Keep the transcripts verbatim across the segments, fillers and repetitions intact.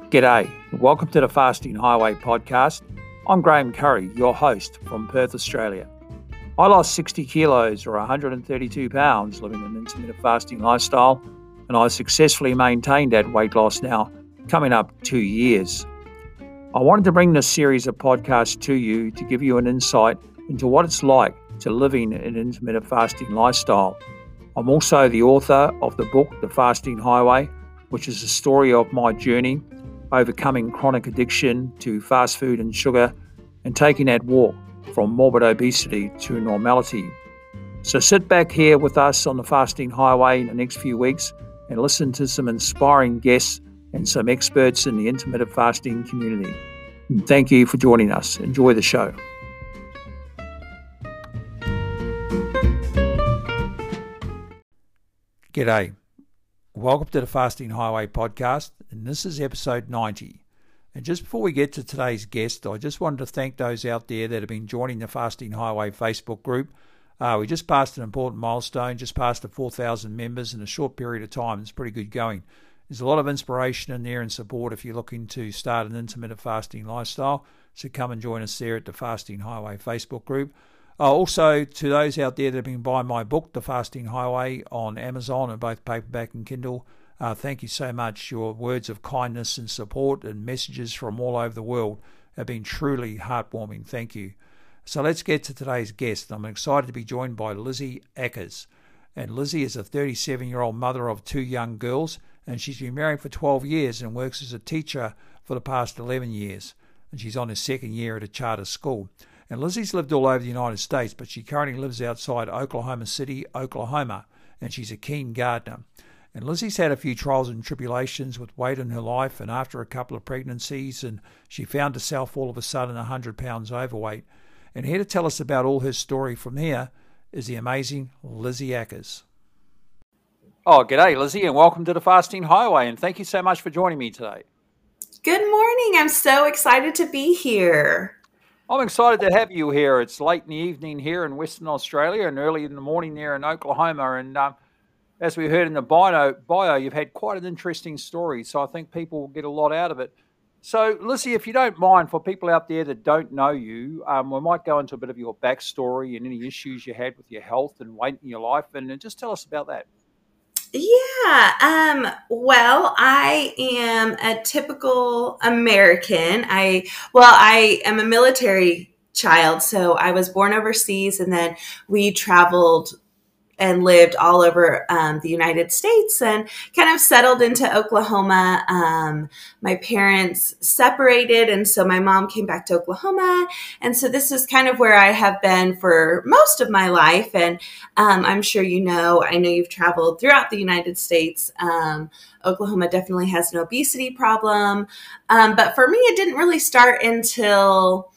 G'day, welcome to the Fasting Highway podcast. I'm Graham Curry, your host from Perth, Australia. I lost sixty kilos or one hundred thirty-two pounds living an intermittent fasting lifestyle, and I successfully maintained that weight loss now, coming up two years. I wanted to bring this series of podcasts to you to give you an insight into what it's like to living an intermittent fasting lifestyle. I'm also the author of the book, The Fasting Highway, which is the story of my journey overcoming chronic addiction to fast food and sugar and taking that walk from morbid obesity to normality. So sit back here with us on the Fasting Highway in the next few weeks and listen to some inspiring guests and some experts in the intermittent fasting community. And thank you for joining us. Enjoy the show. G'day. Welcome to the Fasting Highway podcast, and this is episode ninety. And just before we get to today's guest, I just wanted to thank those out there that have been joining the Fasting Highway Facebook group. Uh, we just passed an important milestone, just passed the four thousand members in a short period of time. It's pretty good going. There's a lot of inspiration in there and support if you're looking to start an intermittent fasting lifestyle. So come and join us there at the Fasting Highway Facebook group. Uh, also, to those out there that have been buying my book, The Fasting Highway, on Amazon, and both paperback and Kindle, uh, thank you so much. Your words of kindness and support and messages from all over the world have been truly heartwarming. Thank you. So let's get to today's guest. I'm excited to be joined by Lizzie Ackers. And Lizzie is a thirty-seven-year-old mother of two young girls, and she's been married for twelve years and works as a teacher for the past eleven years. And she's on her second year at a charter school. And Lizzie's lived all over the United States, but she currently lives outside Oklahoma City, Oklahoma, and she's a keen gardener. And Lizzie's had a few trials and tribulations with weight in her life, and after a couple of pregnancies, and she found herself all of a sudden one hundred pounds overweight. And here to tell us about all her story from here is the amazing Lizzie Ackers. Oh, g'day, Lizzie, and welcome to the Fasting Highway, and thank you so much for joining me today. Good morning. I'm so excited to be here. I'm excited to have you here. It's late in the evening here in Western Australia and early in the morning there in Oklahoma. And um, as we heard in the bio, bio, you've had quite an interesting story. So I think people will get a lot out of it. So, Lizzie, if you don't mind, for people out there that don't know you, um, we might go into a bit of your backstory and any issues you had with your health and weight in your life. And just tell us about that. Yeah. Um, well, I am a typical American. I, well, I am a military child. So I was born overseas, and then we traveled and lived all over um, the United States and kind of settled into Oklahoma. Um, my parents separated, and so my mom came back to Oklahoma. And so this is kind of where I have been for most of my life. And um, I'm sure you know, I know you've traveled throughout the United States. Um, Oklahoma definitely has an obesity problem. Um, but for me, it didn't really start until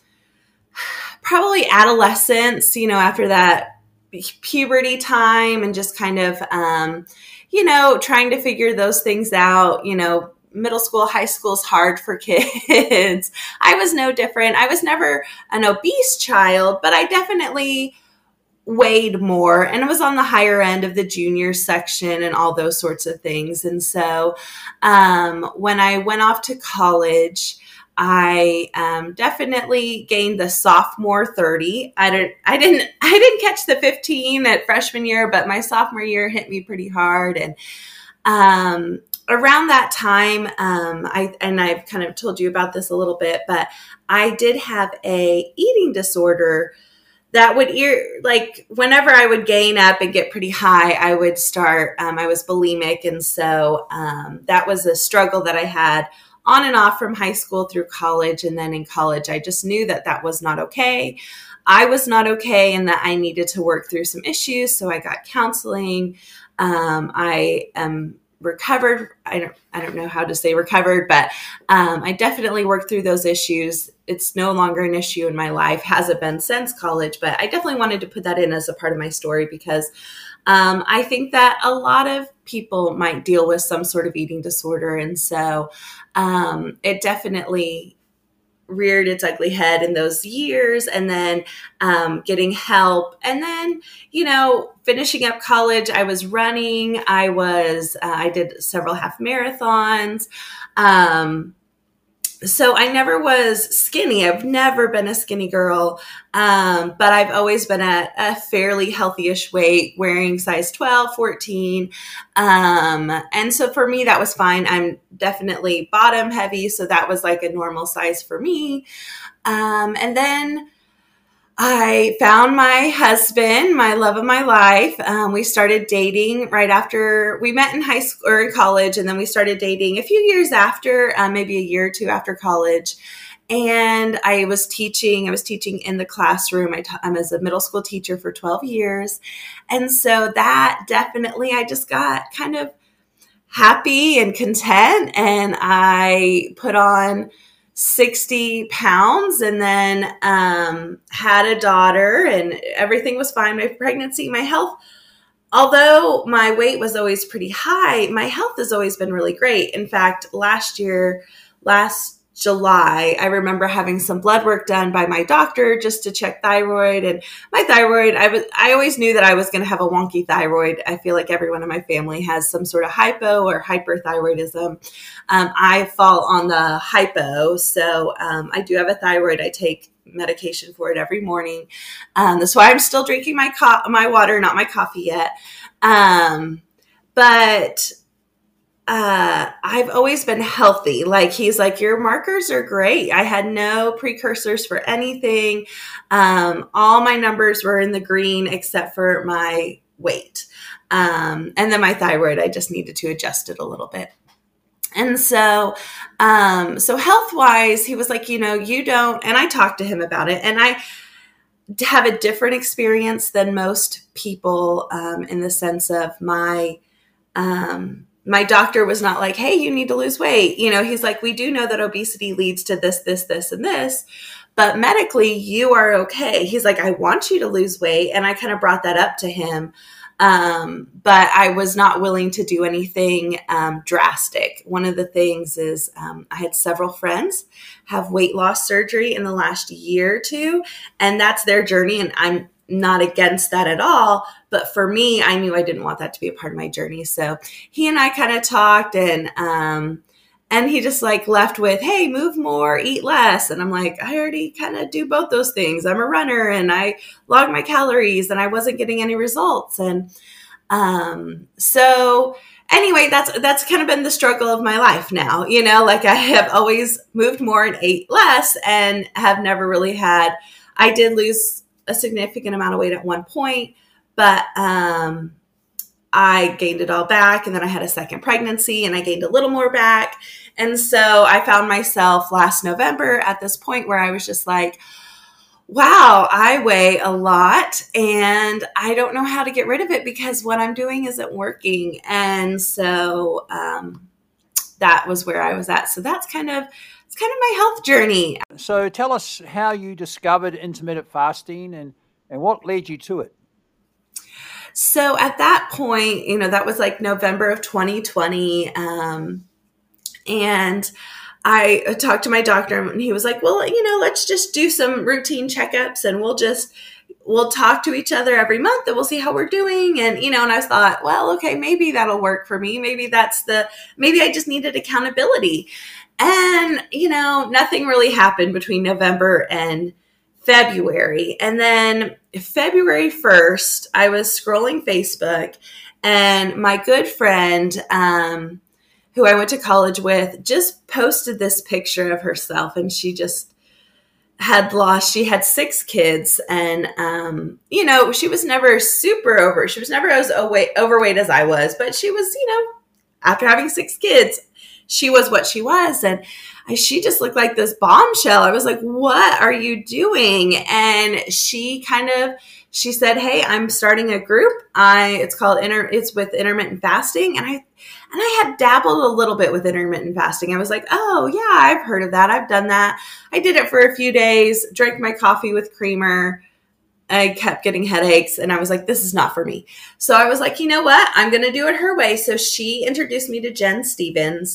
probably adolescence, you know, after that puberty time and just kind of, um, you know, trying to figure those things out. You know, middle school, high school is hard for kids. I was no different. I was never an obese child, but I definitely weighed more and was on the higher end of the junior section and all those sorts of things. And so um, when I went off to college, I um, definitely gained the sophomore thirty. I didn't, I didn't, I didn't catch the fifteen at freshman year, but my sophomore year hit me pretty hard. And um, around that time, um, I and I've kind of told you about this a little bit, but I did have a eating disorder that would ear like whenever I would gain up and get pretty high, I would start. Um, I was bulimic, and so um, that was a struggle that I had on and off from high school through college. And then in college, I just knew that that was not okay. I was not okay, and that I needed to work through some issues. So I got counseling. Um, I am recovered. I don't, I don't know how to say recovered, but um, I definitely worked through those issues. It's no longer an issue in my life. Hasn't been since college, but I definitely wanted to put that in as a part of my story because um, I think that a lot of people might deal with some sort of eating disorder. And so um, it definitely reared its ugly head in those years, and then um, getting help. And then, you know, finishing up college, I was running. I was, uh, I did several half marathons. Um, So I never was skinny. I've never been a skinny girl. Um, but I've always been at a fairly healthy-ish weight, wearing size twelve, fourteen. Um, and so for me, that was fine. I'm definitely bottom heavy. So that was like a normal size for me. Um, and then I found my husband, my love of my life. Um, we started dating right after we met in high school or in college. And then we started dating a few years after, uh, maybe a year or two after college. And I was teaching, I was teaching in the classroom. I, ta- I was a middle school teacher for twelve years. And so that definitely, I just got kind of happy and content. And I put on sixty pounds, and then um, had a daughter, and everything was fine. My pregnancy, my health, although my weight was always pretty high, my health has always been really great. In fact, last year, last July, I remember having some blood work done by my doctor just to check thyroid. And my thyroid, I was, I always knew that I was going to have a wonky thyroid. I feel like everyone in my family has some sort of hypo or hyperthyroidism. Um, I fall on the hypo. So um, I do have a thyroid. I take medication for it every morning. Um, that's why I'm still drinking my co- my water, not my coffee yet. Um, but Uh, I've always been healthy. Like, he's like, your markers are great. I had no precursors for anything. Um, all my numbers were in the green except for my weight. Um, and then my thyroid, I just needed to adjust it a little bit. And so, um, so health wise, he was like, you know, you don't, and I talked to him about it, and I have a different experience than most people, um, in the sense of my, um, my doctor was not like, hey, you need to lose weight. You know, he's like, we do know that obesity leads to this, this, this, and this, but medically you are okay. He's like, I want you to lose weight. And I kind of brought that up to him. Um, but I was not willing to do anything um, drastic. One of the things is um, I had several friends have weight loss surgery in the last year or two, and that's their journey. And I'm not against that at all. But for me, I knew I didn't want that to be a part of my journey. So he and I kind of talked, and, um, and he just like left with, hey, move more, eat less. And I'm like, I already kind of do both those things. I'm a runner, and I log my calories, and I wasn't getting any results. And, um, so anyway, that's, that's kind of been the struggle of my life now. You know, like I have always moved more and ate less, and have never really had, I did lose a significant amount of weight at one point, but um, I gained it all back. And then I had a second pregnancy, and I gained a little more back. And so I found myself last November at this point where I was just like, wow, I weigh a lot, and I don't know how to get rid of it because what I'm doing isn't working. And so um, that was where I was at. So that's kind of It's kind of my health journey. So tell us how you discovered intermittent fasting, and, and what led you to it. So at that point, you know, that was like November of twenty twenty. Um, and I talked to my doctor, and he was like, well, you know, let's just do some routine checkups, and we'll just, we'll talk to each other every month, and we'll see how we're doing. And, you know, and I thought, well, okay, maybe that'll work for me. Maybe that's the, maybe I just needed accountability. And, you know, nothing really happened between November and February. And then February first, I was scrolling Facebook, and my good friend, um, who I went to college with, just posted this picture of herself, and she just had lost, she had six kids, and, um, you know, she was never super over, she was never as overweight, overweight as I was, but she was, you know, after having six kids, she was what she was. And I, she just looked like this bombshell. I was like, what are you doing? And she kind of, she said, hey, I'm starting a group. I, it's called inter, it's with intermittent fasting. And I, and I had dabbled a little bit with intermittent fasting. I was like, oh yeah, I've heard of that. I've done that. I did it for a few days, drank my coffee with creamer. I kept getting headaches, and I was like, this is not for me. So I was like, you know what? I'm going to do it her way. So she introduced me to Jen Stevens.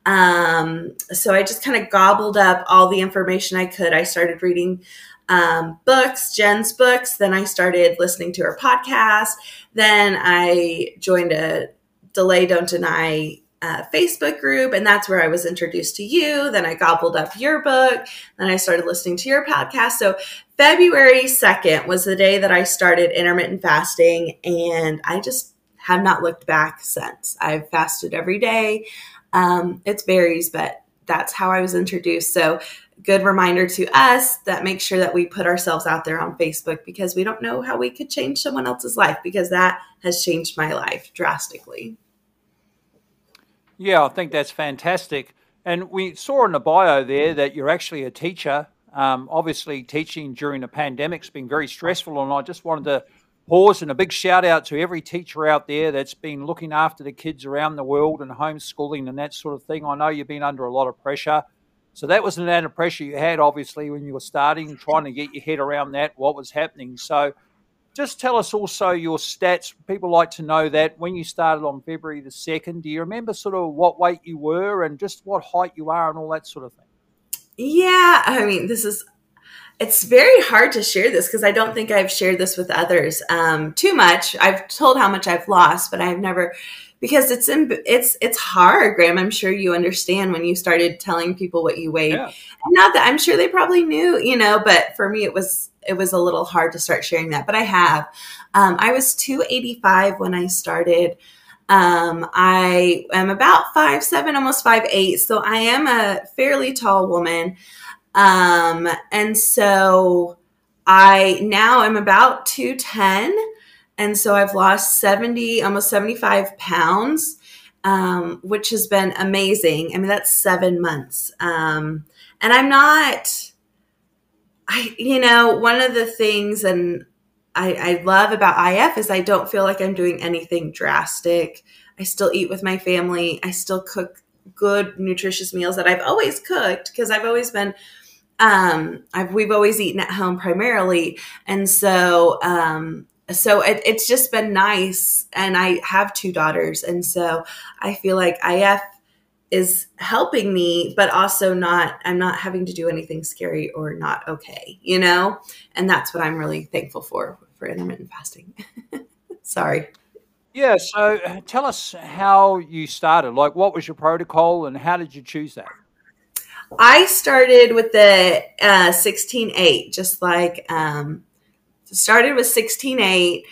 Um, so I just kind of gobbled up all the information I could. I started reading um, books, Jen's books. Then I started listening to her podcast. Then I joined a Delay Don't Deny uh, Facebook group, and that's where I was introduced to you. Then I gobbled up your book. Then I started listening to your podcast. So February second was the day that I started intermittent fasting, and I just have not looked back since. I've fasted every day. Um, it varies, but that's how I was introduced. So good reminder to us that make sure that we put ourselves out there on Facebook, because we don't know how we could change someone else's life, because that has changed my life drastically. Yeah, I think that's fantastic. And we saw in the bio there that you're actually a teacher. Um, obviously, teaching during the pandemic's been very stressful, and I just wanted to pause and a big shout out to every teacher out there that's been looking after the kids around the world and homeschooling and that sort of thing. I know you've been under a lot of pressure. So that was an amount of pressure you had, obviously, when you were starting, trying to get your head around that, what was happening. So just tell us also your stats. People like to know that when you started on February the second, do you remember sort of what weight you were and just what height you are and all that sort of thing? Yeah, I mean, this is, it's very hard to share this because I don't think I've shared this with others um, too much. I've told how much I've lost, but I've never, because it's in, it's it's hard, Graham. I'm sure you understand when you started telling people what you weighed. Yeah. And not that I'm sure they probably knew, you know, but for me it was it was a little hard to start sharing that. But I have. Um, I was two eighty-five when I started. Um, I am about five seven, almost five eight, so I am a fairly tall woman. Um, and so I now am about two ten. And so I've lost seventy, almost seventy-five pounds, um, which has been amazing. I mean, that's seven months. Um, and I'm not, I, you know, one of the things and I, I love about I F is I don't feel like I'm doing anything drastic. I still eat with my family. I still cook good, nutritious meals that I've always cooked because I've always been Um, I've, we've always eaten at home primarily. And so, um, so it, it's just been nice. And I have two daughters. And so I feel like I F is helping me, but also not, I'm not having to do anything scary or not okay, you know? And that's what I'm really thankful for, for intermittent fasting. Sorry. Yeah. So uh, tell us how you started. Like, what was your protocol and how did you choose that? I started with the uh, sixteen eight, just like um, started with sixteen eight.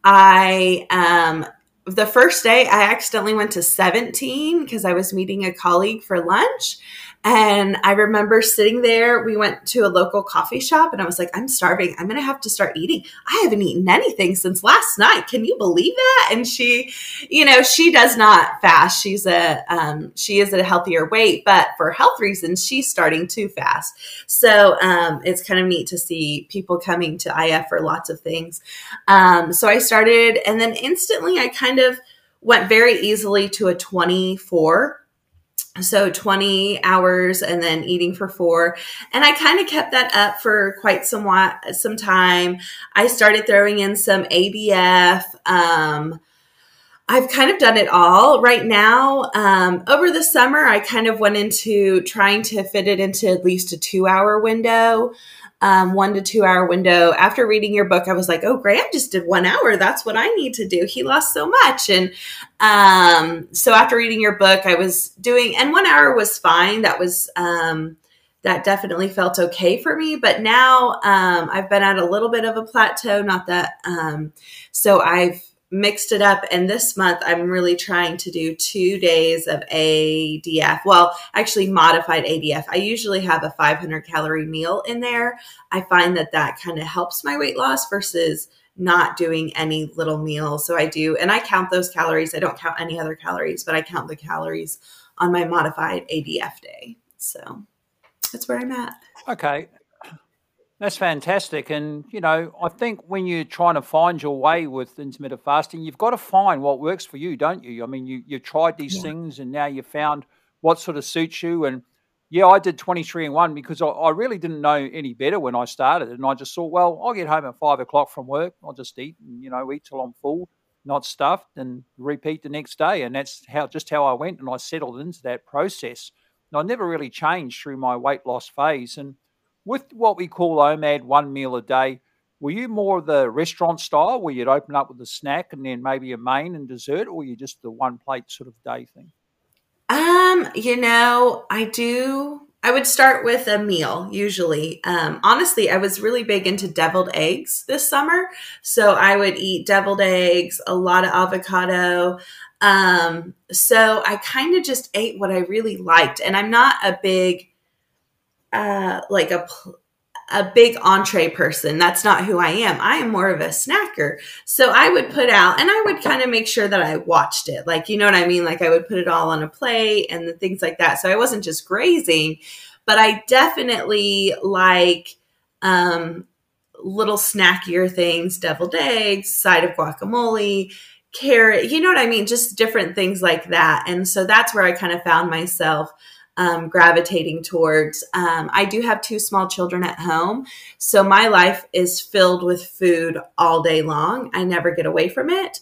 I um, the first day I accidentally went to seventeen because I was meeting a colleague for lunch. And I remember sitting there, we went to a local coffee shop and I was like, I'm starving. I'm going to have to start eating. I haven't eaten anything since last night. Can you believe that? And she, you know, she does not fast. She's a, um, she is at a healthier weight, but for health reasons, she's starting to fast. So um, it's kind of neat to see people coming to I F for lots of things. Um, so I started and then instantly I kind of went very easily to a twenty-four. So twenty hours and then eating for four. And I kind of kept that up for quite some, some time. I started throwing in some A D F. Um, I've kind of done it all right now. Um, over the summer, I kind of went into trying to fit it into at least a two hour window. Um, one to two hour window. After reading your book, I was like, oh, Graham just did one hour. That's what I need to do. He lost so much. And um, so after reading your book, I was doing, and one hour was fine. That was, um, that definitely felt okay for me. But now um, I've been at a little bit of a plateau, not that. Um, so I've mixed it up. And this month I'm really trying to do two days of A D F. Well, actually modified A D F. I usually have a five hundred calorie meal in there. I find that that kind of helps my weight loss versus not doing any little meal. So I do, and I count those calories. I don't count any other calories, but I count the calories on my modified A D F day. So that's where I'm at. Okay. That's fantastic. And, you know, I think when you're trying to find your way with intermittent fasting, you've got to find what works for you, don't you? I mean, you, you've tried these Yeah. things and now you've found what sort of suits you. And yeah, I did twenty-three and one because I, I really didn't know any better when I started. And I just thought, well, I'll get home at five o'clock from work. I'll just eat and, you know, eat till I'm full. not stuffed, and repeat the next day. And that's how just how I went, and I settled into that process. And I never really changed through my weight loss phase. And with what we call O M A D, one meal a day, were you more of the restaurant style where you'd open up with a snack and then maybe a main and dessert, or were you just the one plate sort of day thing? Um, you know, I do. I would start with a meal usually. Um, honestly, I was really big into deviled eggs this summer. So I would eat deviled eggs, a lot of avocado. Um, so I kind of just ate what I really liked. And I'm not a big, uh, like a, a big entree person. That's not who I am. I am more of a snacker. So I would put out, and I would kind of make sure that I watched it. Like, you know what I mean? Like I would put it all on a plate and the things like that. So I wasn't just grazing, but I definitely like, um, little snackier things, deviled eggs, side of guacamole, carrot, you know what I mean? Just different things like that. And so that's where I kind of found myself Um, gravitating towards. Um, I do have two small children at home, so my life is filled with food all day long. I never get away from it,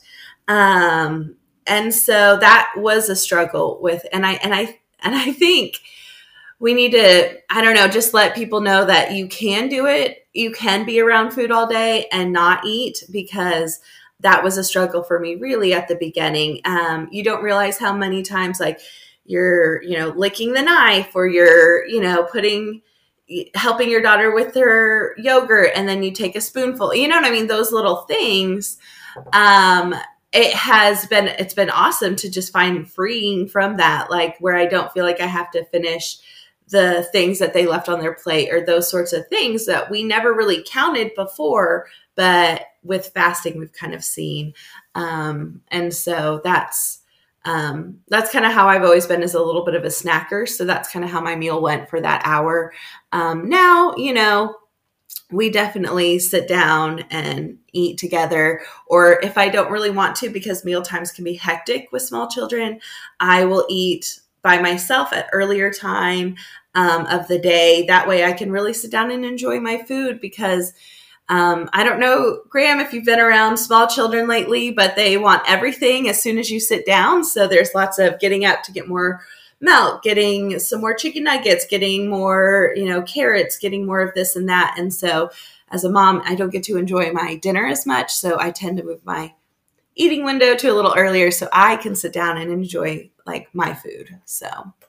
um, and so that was a struggle with. And I and I and I think we need to, I don't know, just let people know that you can do it. You can be around food all day and not eat, because that was a struggle for me really at the beginning. Um, you don't realize how many times, like, you're, you know, licking the knife, or you're, you know, putting, helping your daughter with her yogurt, and then you take a spoonful, you know what I mean? Those little things. Um, it has been, it's been awesome to just find freeing from that, like where I don't feel like I have to finish the things that they left on their plate, or those sorts of things that we never really counted before, but with fasting, we've kind of seen. Um, and so that's, Um, that's kind of how I've always been, as a little bit of a snacker. So that's kind of how my meal went for that hour. Um, now, you know, we definitely sit down and eat together. Or if I don't really want to, because meal times can be hectic with small children, I will eat by myself at earlier time um, of the day. That way I can really sit down and enjoy my food, because Um, I don't know, Graham, if you've been around small children lately, but they want everything as soon as you sit down. So there's lots of getting up to get more milk, getting some more chicken nuggets, getting more, you know, carrots, getting more of this and that. And so as a mom, I don't get to enjoy my dinner as much. So I tend to move my eating window to a little earlier so I can sit down and enjoy like my food. So.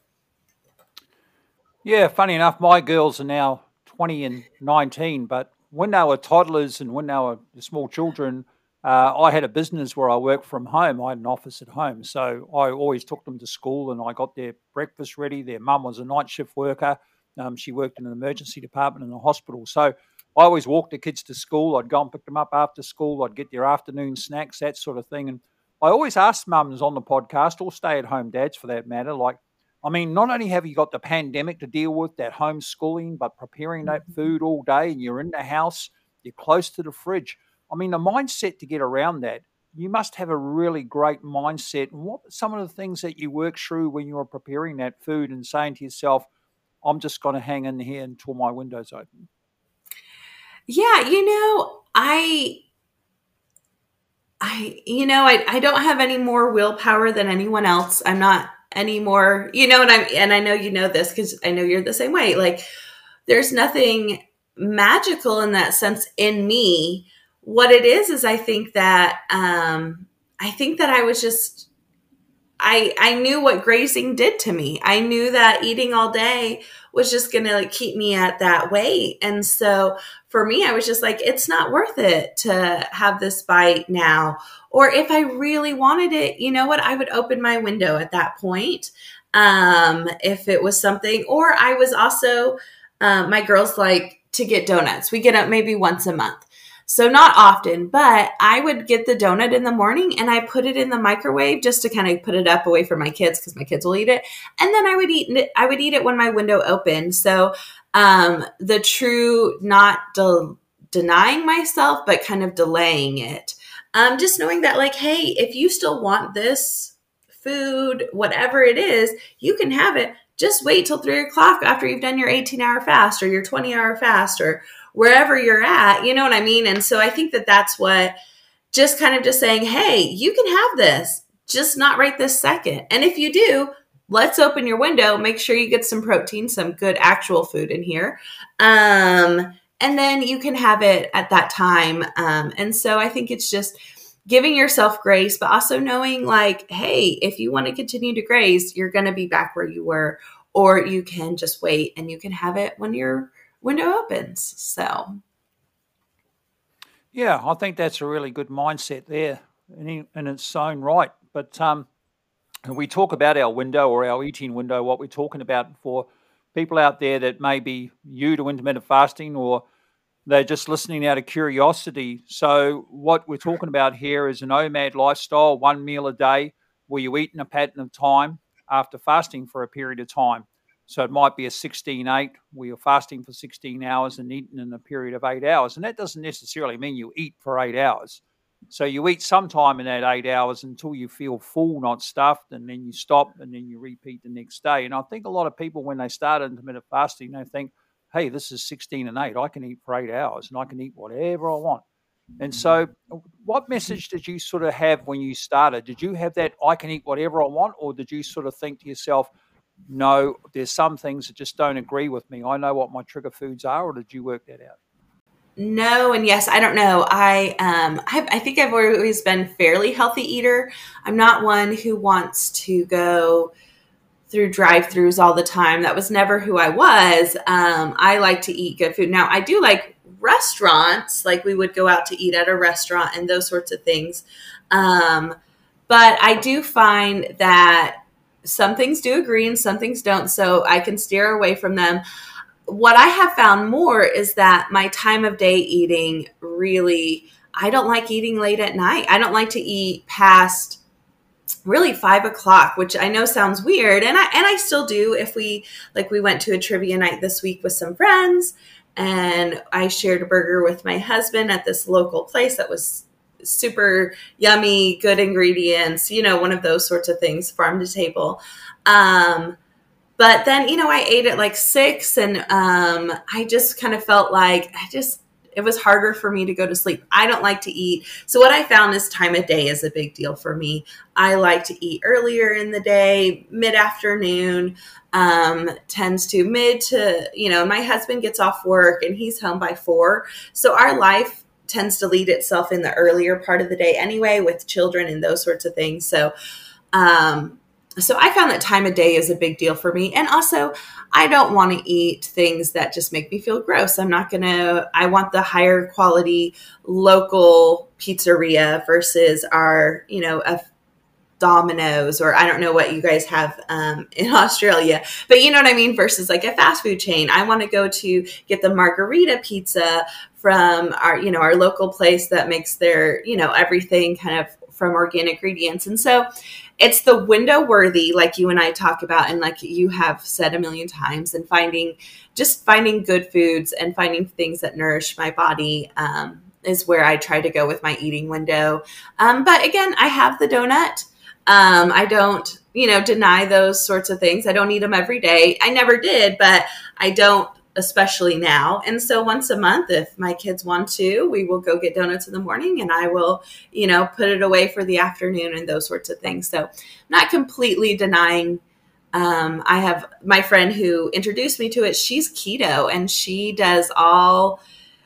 Yeah, funny enough, my girls are now twenty and nineteen, but when they were toddlers and when they were small children, uh, I had a business where I worked from home. I had an office at home. So I always took them to school, and I got their breakfast ready. Their mum was a night shift worker. Um, she worked in an emergency department in a hospital. So I always walked the kids to school. I'd go and pick them up after school. I'd get their afternoon snacks, that sort of thing. And I always asked mums on the podcast, or stay-at-home dads for that matter, like, I mean, not only have you got the pandemic to deal with, that homeschooling, but preparing that food all day, and you're in the house, you're close to the fridge. I mean, the mindset to get around that, you must have a really great mindset. And what are some of the things that you work through when you're preparing that food and saying to yourself, I'm just going to hang in here until my window's open? Yeah, you know, I I, you know, I, I don't have any more willpower than anyone else. I'm not any more, you know, and I'm, and I know you know this because I know you're the same way. Like, there's nothing magical in that sense in me. What it is, is I think that, um, I think that I was just, I, I knew what grazing did to me. I knew that eating all day was just going to like keep me at that weight. And so for me, I was just like, it's not worth it to have this bite now. Or if I really wanted it, you know what? I would open my window at that point. Um, if it was something, or I was also, um, my girls like to get donuts. We get up maybe once a month. So not often, but I would get the donut in the morning and I put it in the microwave just to kind of put it up away from my kids because my kids will eat it. And then I would eat it. I would eat it when my window opened. So um, the true, not de- denying myself, but kind of delaying it. Um, just knowing that like, hey, if you still want this food, whatever it is, you can have it. Just wait till three o'clock after you've done your eighteen hour fast or your twenty hour fast or wherever you're at, you know what I mean? And so I think that that's what just kind of just saying, hey, you can have this, just not right this second. And if you do, let's open your window, make sure you get some protein, some good actual food in here. Um, and then you can have it at that time. Um, and so I think it's just giving yourself grace, but also knowing like, hey, if you want to continue to graze, you're going to be back where you were, or you can just wait and you can have it when your window opens. So. Yeah, I think that's a really good mindset there in, in its own right. But um, when we talk about our window or our eating window, what we're talking about for people out there that may be new to intermittent fasting, or they're just listening out of curiosity. So what we're talking about here is an OMAD lifestyle, one meal a day, where you eat in a pattern of time after fasting for a period of time. So it might be a sixteen eight, where you're fasting for sixteen hours and eating in a period of eight hours. And that doesn't necessarily mean you eat for eight hours. So you eat sometime in that eight hours until you feel full, not stuffed, and then you stop and then you repeat the next day. And I think a lot of people, when they start intermittent fasting, they think, hey, this is sixteen and eight. I can eat for eight hours and I can eat whatever I want. And so what message did you sort of have when you started? Did you have that I can eat whatever I want, or did you sort of think to yourself, no, there's some things that just don't agree with me, I know what my trigger foods are, or did you work that out? No, and yes, I don't know. I um, I, I think I've always been fairly healthy eater. I'm not one who wants to go through drive-throughs all the time. That was never who I was. Um, I like to eat good food. Now, I do like restaurants, like we would go out to eat at a restaurant and those sorts of things. Um, but I do find that some things do agree and some things don't, so I can steer away from them. What I have found more is that my time of day eating really, I don't like eating late at night. I don't like to eat past really five o'clock, which I know sounds weird. And I, and I still do. If we, like we went to a trivia night this week with some friends, and I shared a burger with my husband at this local place that was super yummy, good ingredients, you know, one of those sorts of things, farm to table. Um, but then, you know, I ate at like six, and um, I just kind of felt like I just, it was harder for me to go to sleep. I don't like to eat. So what I found is time of day is a big deal for me. I like to eat earlier in the day, mid-afternoon, um, tends to mid to, you know, my husband gets off work and he's home by four. So our life tends to lead itself in the earlier part of the day anyway, with children and those sorts of things. So, um, so I found that time of day is a big deal for me. And also, I don't want to eat things that just make me feel gross. I'm not going to, I want the higher quality local pizzeria versus our, you know, a Domino's, or I don't know what you guys have um, in Australia, but you know what I mean? Versus like a fast food chain. I want to go to get the margarita pizza from our, you know, our local place that makes their, you know, everything kind of from organic ingredients. And so it's the window worthy, like you and I talk about, and like you have said a million times, and finding, just finding good foods and finding things that nourish my body um, is where I try to go with my eating window. Um, but again, I have the donut. Um, I don't, you know, deny those sorts of things. I don't eat them every day. I never did, but I don't, especially now. And so once a month, if my kids want to, we will go get donuts in the morning, and I will, you know, put it away for the afternoon and those sorts of things. So I'm not completely denying. Um, I have my friend who introduced me to it. She's keto and she does all,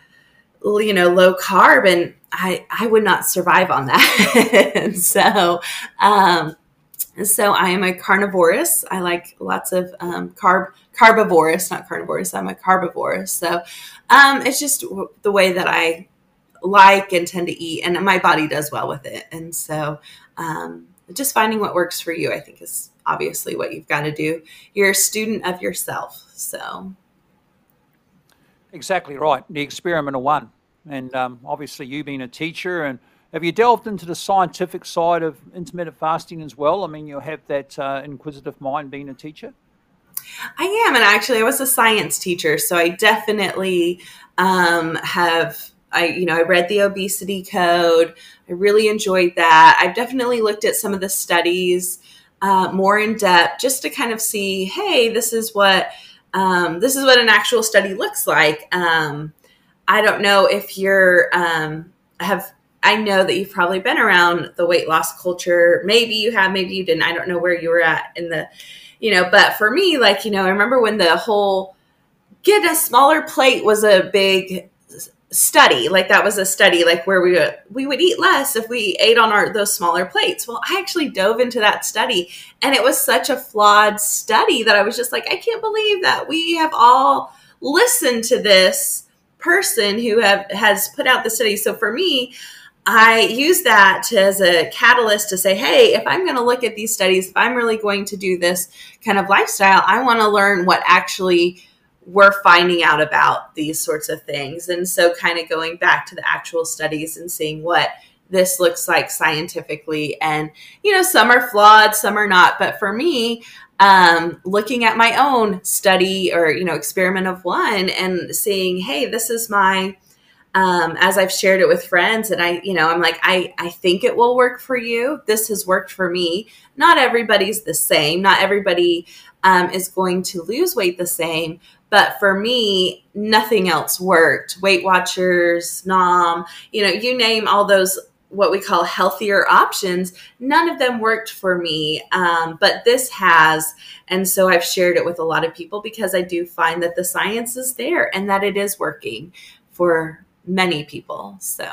you know, low carb, and I, I would not survive on that. And so, um, so I am a carnivorous. I like lots of um, carb, carbivorous, not carnivorous. I'm a carbivorous. So um, it's just the way that I like and tend to eat, and my body does well with it. And so um, just finding what works for you, I think, is obviously what you've got to do. You're a student of yourself. So. Exactly right. The experiment of one. And um, obviously you being a teacher, and have you delved into the scientific side of intermittent fasting as well? I mean, you have that uh, inquisitive mind being a teacher. I am. And actually I was a science teacher. So I definitely um, have, I, you know, I read the obesity code. I really enjoyed that. I've definitely looked at some of the studies uh, more in depth, just to kind of see, hey, this is what, um, this is what an actual study looks like. Um, I don't know if you're, um, have, I know that you've probably been around the weight loss culture. Maybe you have, maybe you didn't. I don't know where you were at in the, you know, but for me, like, you know, I remember when the whole get a smaller plate was a big study. Like that was a study, like where we would, we would eat less if we ate on our, those smaller plates. Well, I actually dove into that study, and it was such a flawed study that I was just like, I can't believe that we have all listened to this person who have, has put out the study. So for me, I use that to, as a catalyst to say, hey, if I'm going to look at these studies, if I'm really going to do this kind of lifestyle, I want to learn what actually we're finding out about these sorts of things. And so kind of going back to the actual studies and seeing what this looks like scientifically. And, you know, some are flawed, some are not. But for me, um, looking at my own study or, you know, experiment of one and seeing, hey, this is my, um, as I've shared it with friends, and I, you know, I'm like, I, I think it will work for you. This has worked for me. Not everybody's the same. Not everybody um, is going to lose weight the same. But for me, nothing else worked. Weight Watchers, Nom, you know, you name all those what we call healthier options. None of them worked for me, um, but this has. And so I've shared it with a lot of people because I do find that the science is there and that it is working for many people. So,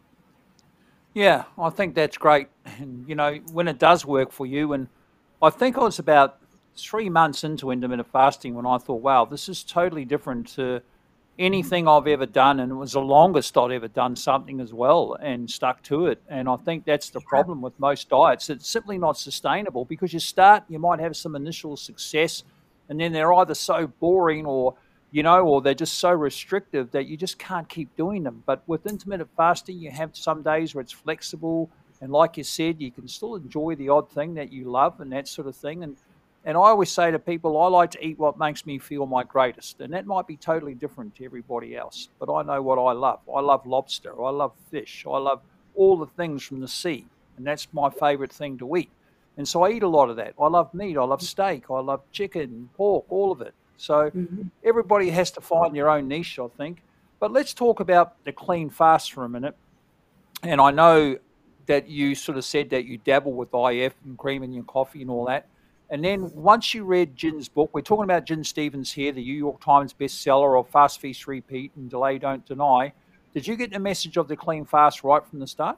yeah, I think that's great. And, you know, when it does work for you, and I think I was about three months into intermittent fasting when I thought, wow, this is totally different to anything I've ever done. And it was the longest I'd ever done something as well and stuck to it. And I think that's the problem with most diets. It's simply not sustainable because you start, you might have some initial success, and then they're either so boring or, you know, or they're just so restrictive that you just can't keep doing them. But with intermittent fasting, you have some days where it's flexible. And like you said, you can still enjoy the odd thing that you love and that sort of thing. And And I always say to people, I like to eat what makes me feel my greatest. And that might be totally different to everybody else. But I know what I love. I love lobster. I love fish. I love all the things from the sea. And that's my favorite thing to eat. And so I eat a lot of that. I love meat. I love steak. I love chicken, pork, all of it. So mm-hmm. everybody has to find their own niche, I think. But let's talk about the clean fast for a minute. And I know that you sort of said that you dabble with I F and cream in your coffee and all that. And then once you read Gin's book, we're talking about Gin Stephens here, the New York Times bestseller of Fast Feast Repeat and Delay Don't Deny. Did you get the message of the clean fast right from the start?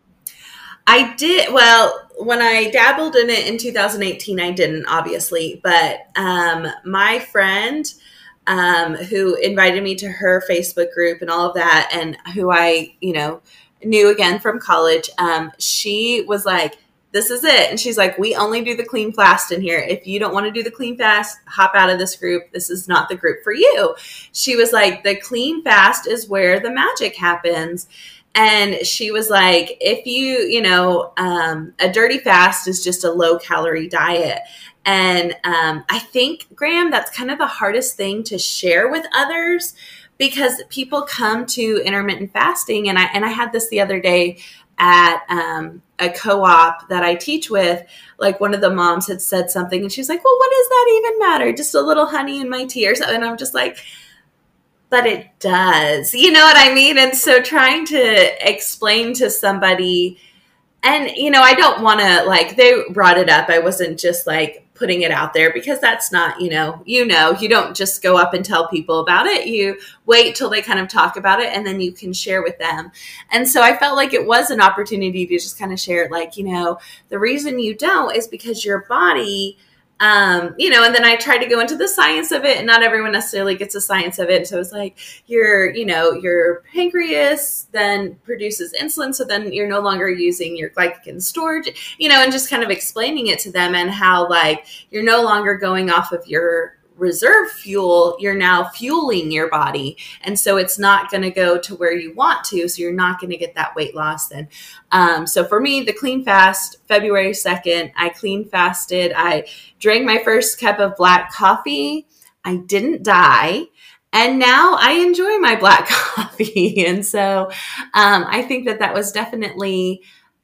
I did. Well, when I dabbled in it in two thousand eighteen, I didn't, obviously. But um, my friend um, who invited me to her Facebook group and all of that, and who I, you know, knew again from college, um, she was like, this is it. And she's like, we only do the clean fast in here. If you don't want to do the clean fast, hop out of this group. This is not the group for you. She was like, the clean fast is where the magic happens. And she was like, if you, you know, um, a dirty fast is just a low calorie diet. And um, I think, Graham, that's kind of the hardest thing to share with others because people come to intermittent fasting. And I, and I had this the other day at um, a co-op that I teach with. Like one of the moms had said something and she's like, well, what does that even matter? Just a little honey in my tea or something. And I'm just like, but it does, you know what I mean? And so trying to explain to somebody, and, you know, I don't want to, like, they brought it up. I wasn't just like putting it out there because that's not, you know, you know, you don't just go up and tell people about it. You wait till they kind of talk about it and then you can share with them. And so I felt like it was an opportunity to just kind of share it. Like, you know, the reason you don't is because your body, Um, you know, and then I tried to go into the science of it, and not everyone necessarily gets the science of it. So it's like your, you know, your pancreas then produces insulin. So then you're no longer using your glycogen storage, you know, and just kind of explaining it to them and how like you're no longer going off of your reserve fuel, you're now fueling your body. And so it's not going to go to where you want to. So you're not going to get that weight loss then. Um, so for me, the clean fast, February second, I clean fasted. I drank my first cup of black coffee. I didn't die. And now I enjoy my black coffee. And so um, I think that that was definitely,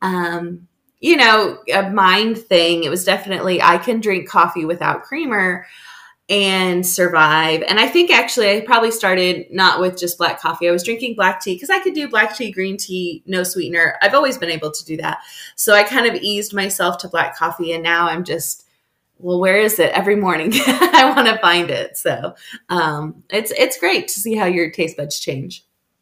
um, you know, a mind thing. It was definitely, I can drink coffee without creamer. and survive. And I think actually I probably started not with just black coffee. I was drinking black tea because I could do black tea, green tea, no sweetener. I've always been able to do that. So I kind of eased myself to black coffee, and now I'm just, well, where is it? Every morning I want to find it. So um, it's it's great to see how your taste buds change.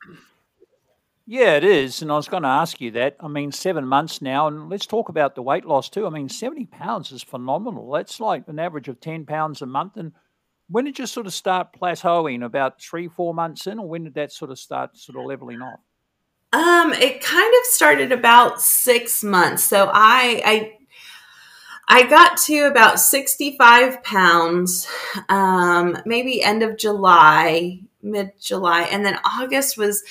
Yeah, it is. And I was going to ask you that. I mean, seven months now, and let's talk about the weight loss too. I mean, seventy pounds is phenomenal. That's like an average of ten pounds a month. And when did you sort of start plateauing? About three, four months in, or when did that sort of start sort of leveling off? Um, it kind of started about six months. So I, I, I got to about sixty-five pounds, um, maybe end of July, mid July. And then August was,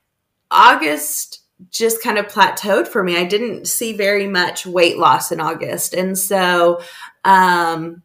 August just kind of plateaued for me. I didn't see very much weight loss in August. And so, um,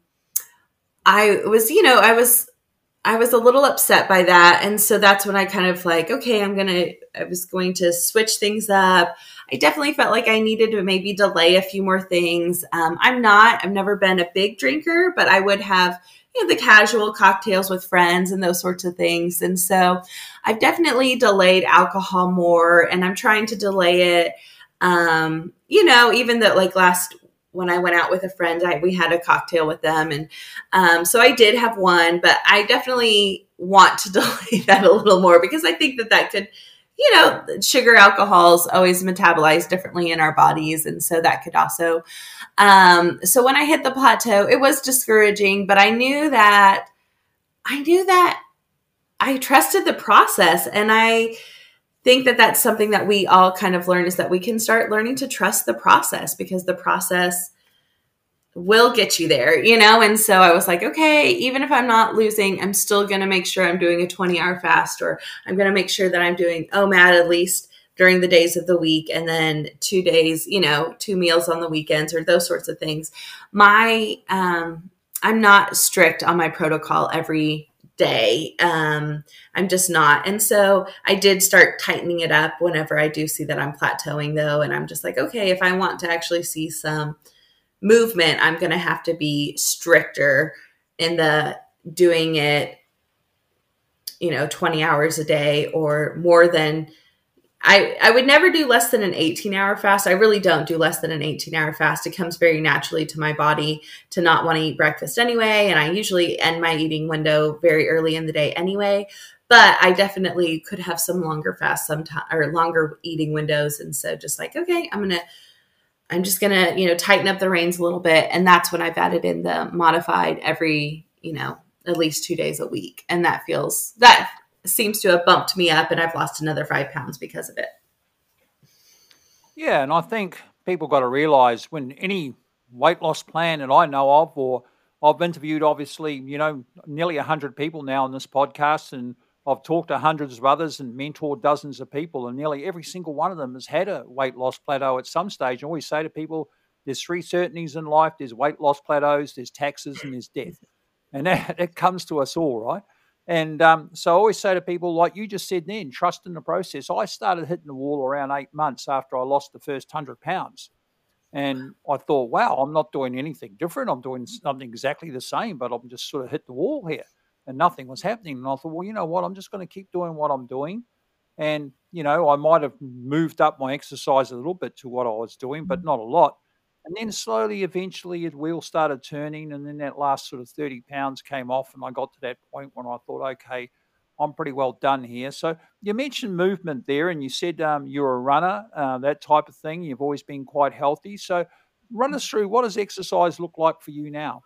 I was, you know, I was, I was a little upset by that. And so that's when I kind of like, okay, I'm going to, I was going to switch things up. I definitely felt like I needed to maybe delay a few more things. Um, I'm not, I've never been a big drinker, but I would have, you know, the casual cocktails with friends and those sorts of things. And so I've definitely delayed alcohol more, and I'm trying to delay it. Um, you know, even though like last, when I went out with a friend, I, we had a cocktail with them. And um, so I did have one, but I definitely want to delay that a little more because I think that that could, you know, sugar alcohols always metabolize differently in our bodies. And so that could also, um, so when I hit the plateau, it was discouraging, but I knew that, I knew that I trusted the process. And I think that that's something that we all kind of learn, is that we can start learning to trust the process, because the process will get you there, you know? And so I was like, okay, even if I'm not losing, I'm still going to make sure I'm doing a twenty hour fast, or I'm going to make sure that I'm doing O M A D at least during the days of the week. And then two days, you know, two meals on the weekends, or those sorts of things. My, um, I'm not strict on my protocol every day. Um, I'm just not. And so I did start tightening it up whenever I do see that I'm plateauing though. And I'm just like, okay, if I want to actually see some movement, I'm going to have to be stricter in the doing it, you know, twenty hours a day or more than I, I would never do less than an eighteen hour fast. I really don't do less than an eighteen hour fast. It comes very naturally to my body to not want to eat breakfast anyway. And I usually end my eating window very early in the day anyway, but I definitely could have some longer fasts sometime, or longer eating windows. And so just like, okay, I'm going to, I'm just going to, you know, tighten up the reins a little bit. And that's when I've added in the modified every, you know, at least two days a week. And that feels, that seems to have bumped me up, and I've lost another five pounds because of it. Yeah, and I think people got to realize when any weight loss plan that I know of, or I've interviewed, obviously, you know, nearly one hundred people now on this podcast, and I've talked to hundreds of others and mentored dozens of people, and nearly every single one of them has had a weight loss plateau at some stage. I always say to people, there's three certainties in life. There's weight loss plateaus, there's taxes, and there's death. And that, it comes to us all, right? And um, so I always say to people, like you just said then, trust in the process. I started hitting the wall around eight months after I lost the first one hundred pounds. And I thought, wow, I'm not doing anything different. I'm doing something exactly the same, but I'm just sort of hit the wall here. And nothing was happening. And I thought, well, you know what? I'm just going to keep doing what I'm doing. And, you know, I might have moved up my exercise a little bit to what I was doing, but not a lot. And then slowly, eventually, the wheel started turning, and then that last sort of thirty pounds came off, and I got to that point when I thought, okay, I'm pretty well done here. So you mentioned movement there, and you said um, you're a runner, uh, that type of thing. You've always been quite healthy. So run us through, what does exercise look like for you now?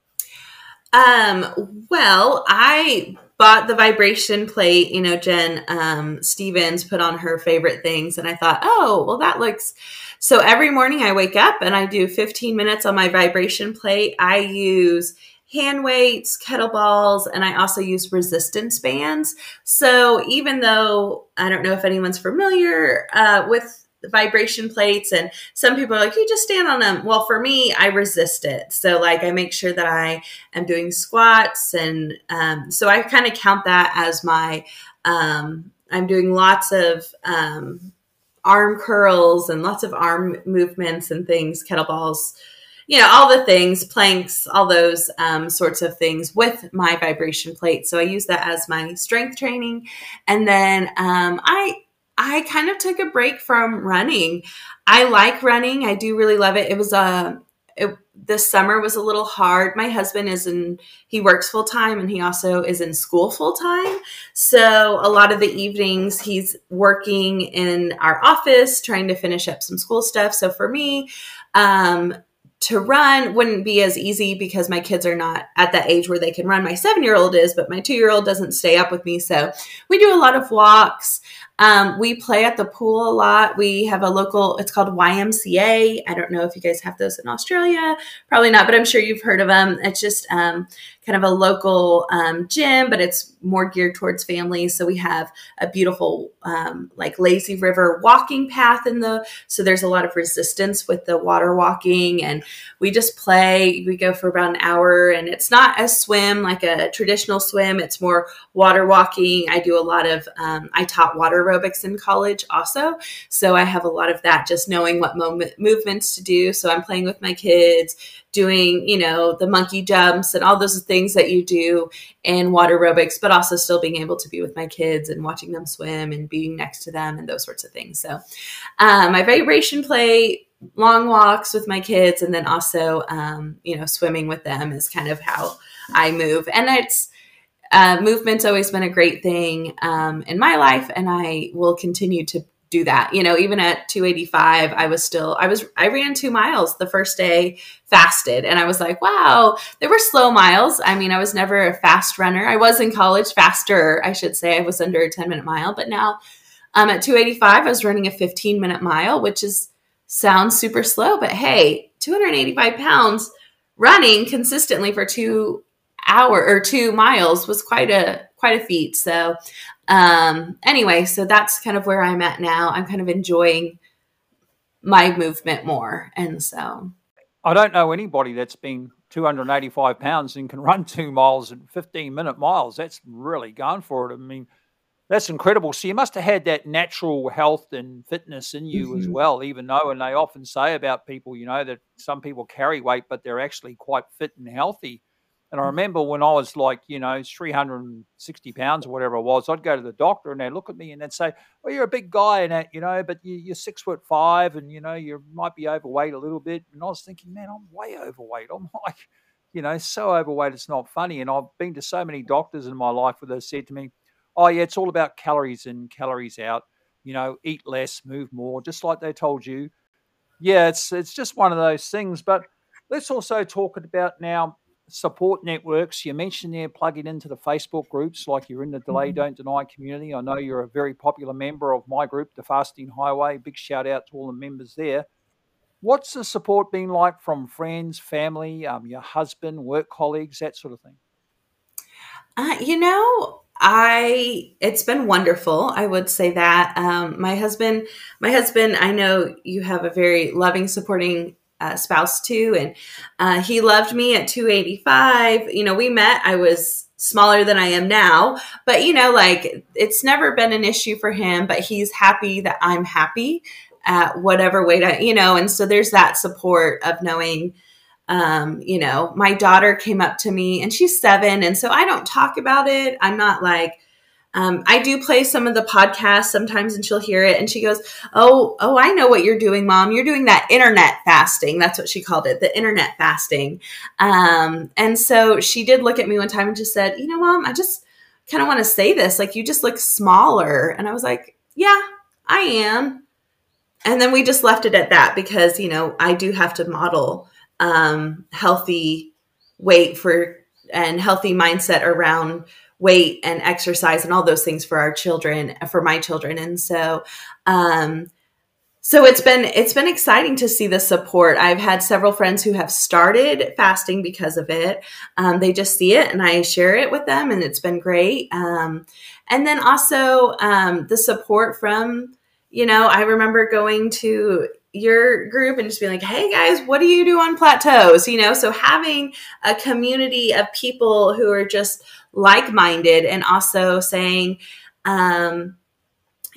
Um, well, I bought the vibration plate, you know, Jen um, Stevens put on her favorite things. And I thought, oh, well, that looks, so every morning I wake up and I do fifteen minutes on my vibration plate. I use hand weights, kettlebells, and I also use resistance bands. So even though I don't know if anyone's familiar uh, with the vibration plates, and some people are like, you just stand on them. Well, for me, I resist it. So like I make sure that I am doing squats. And um, so I kind of count that as my, um, I'm doing lots of um, arm curls and lots of arm movements and things, kettlebells. you know, all the things, planks, all those um, sorts of things with my vibration plate. So I use that as my strength training. And then um, I, I kind of took a break from running. I like running. I do really love it. It was a, it, this summer was a little hard. My husband is in, he works full time and he also is in school full time. So a lot of the evenings he's working in our office, trying to finish up some school stuff. So for me, um, to run wouldn't be as easy because my kids are not at that age where they can run. My seven-year-old is, but my two-year-old doesn't stay up with me. So we do a lot of walks. Um, we play at the pool a lot. We have a local, it's called Y M C A. I don't know if you guys have those in Australia. Probably not, but I'm sure you've heard of them. It's just um, kind of a local um, gym, but it's more geared towards families. So we have a beautiful um, like lazy river walking path in the, so there's a lot of resistance with the water walking, and we just play. We go for about an hour, and it's not a swim like a traditional swim. It's more water walking. I do a lot of, um, I taught water aerobics in college also. So I have a lot of that, just knowing what moment, movements to do. So I'm playing with my kids, doing, you know, the monkey jumps and all those things that you do in water aerobics, but also still being able to be with my kids and watching them swim and being next to them and those sorts of things. So um, my vibration play, long walks with my kids, and then also, um, you know, swimming with them is kind of how I move. And it's, uh, movement's always been a great thing um, in my life, and I will continue to do that. You know, even at two eighty-five, I was still, I was, I ran two miles the first day, fasted. And I was like, wow, they were slow miles. I mean, I was never a fast runner. I was in college, faster, I should say. I was under a ten minute mile, but now um, at two eighty-five, I was running a fifteen minute mile, which is, sounds super slow, but hey, two hundred eighty-five pounds running consistently for two hour or two miles was quite a, quite a feat. So Um, anyway, so that's kind of where I'm at now. I'm kind of enjoying my movement more. And so I don't know anybody that's been two hundred eighty-five pounds and can run two miles in fifteen minute miles. That's really going for it. I mean, that's incredible. So you must have had that natural health and fitness in you mm-hmm. as well, even though, and they often say about people, you know, that some people carry weight, but they're actually quite fit and healthy. And I remember when I was like, you know, three hundred sixty pounds or whatever it was, I'd go to the doctor and they'd look at me and they'd say, well, you're a big guy and that, you know, but you, you're six foot five and, you know, you might be overweight a little bit. And I was thinking, man, I'm way overweight. I'm like, you know, so overweight, it's not funny. And I've been to so many doctors in my life where they've said to me, oh, yeah, it's all about calories in, calories out, you know, eat less, move more, just like they told you. Yeah, it's it's just one of those things. But let's also talk about now support networks. You mentioned there plugging into the Facebook groups, like you're in the Delay Don't Deny community. I know you're a very popular member of my group, the Fasting Highway. Big shout out to all the members there. What's the support been like from friends, family, um, your husband, work colleagues, that sort of thing? Uh, you know, I, it's been wonderful. I would say that, um, my husband, my husband, I know you have a very loving, supporting Uh, spouse too. And uh, he loved me at two eighty-five. You know, we met, I was smaller than I am now, but you know, like it's never been an issue for him, but he's happy that I'm happy at whatever weight I, you know, and so there's that support of knowing, um, you know, my daughter came up to me and she's seven. And so I don't talk about it. I'm not like, Um, I do play some of the podcasts sometimes and she'll hear it and she goes, Oh, oh, I know what you're doing, Mom. You're doing that internet fasting. That's what she called it, the internet fasting. Um, and so she did look at me one time and just said, you know, Mom, I just kind of want to say this. Like, you just look smaller. And I was like, yeah, I am. And then we just left it at that because, you know, I do have to model um, healthy weight for and healthy mindset around weight and exercise and all those things for our children, for my children. And so, um, so it's been, it's been exciting to see the support. I've had several friends who have started fasting because of it. Um, they just see it and I share it with them and it's been great. Um, and then also, um, the support from, you know, I remember going to your group and just being like, hey guys, what do you do on plateaus? You know, so having a community of people who are just like-minded and also saying, um,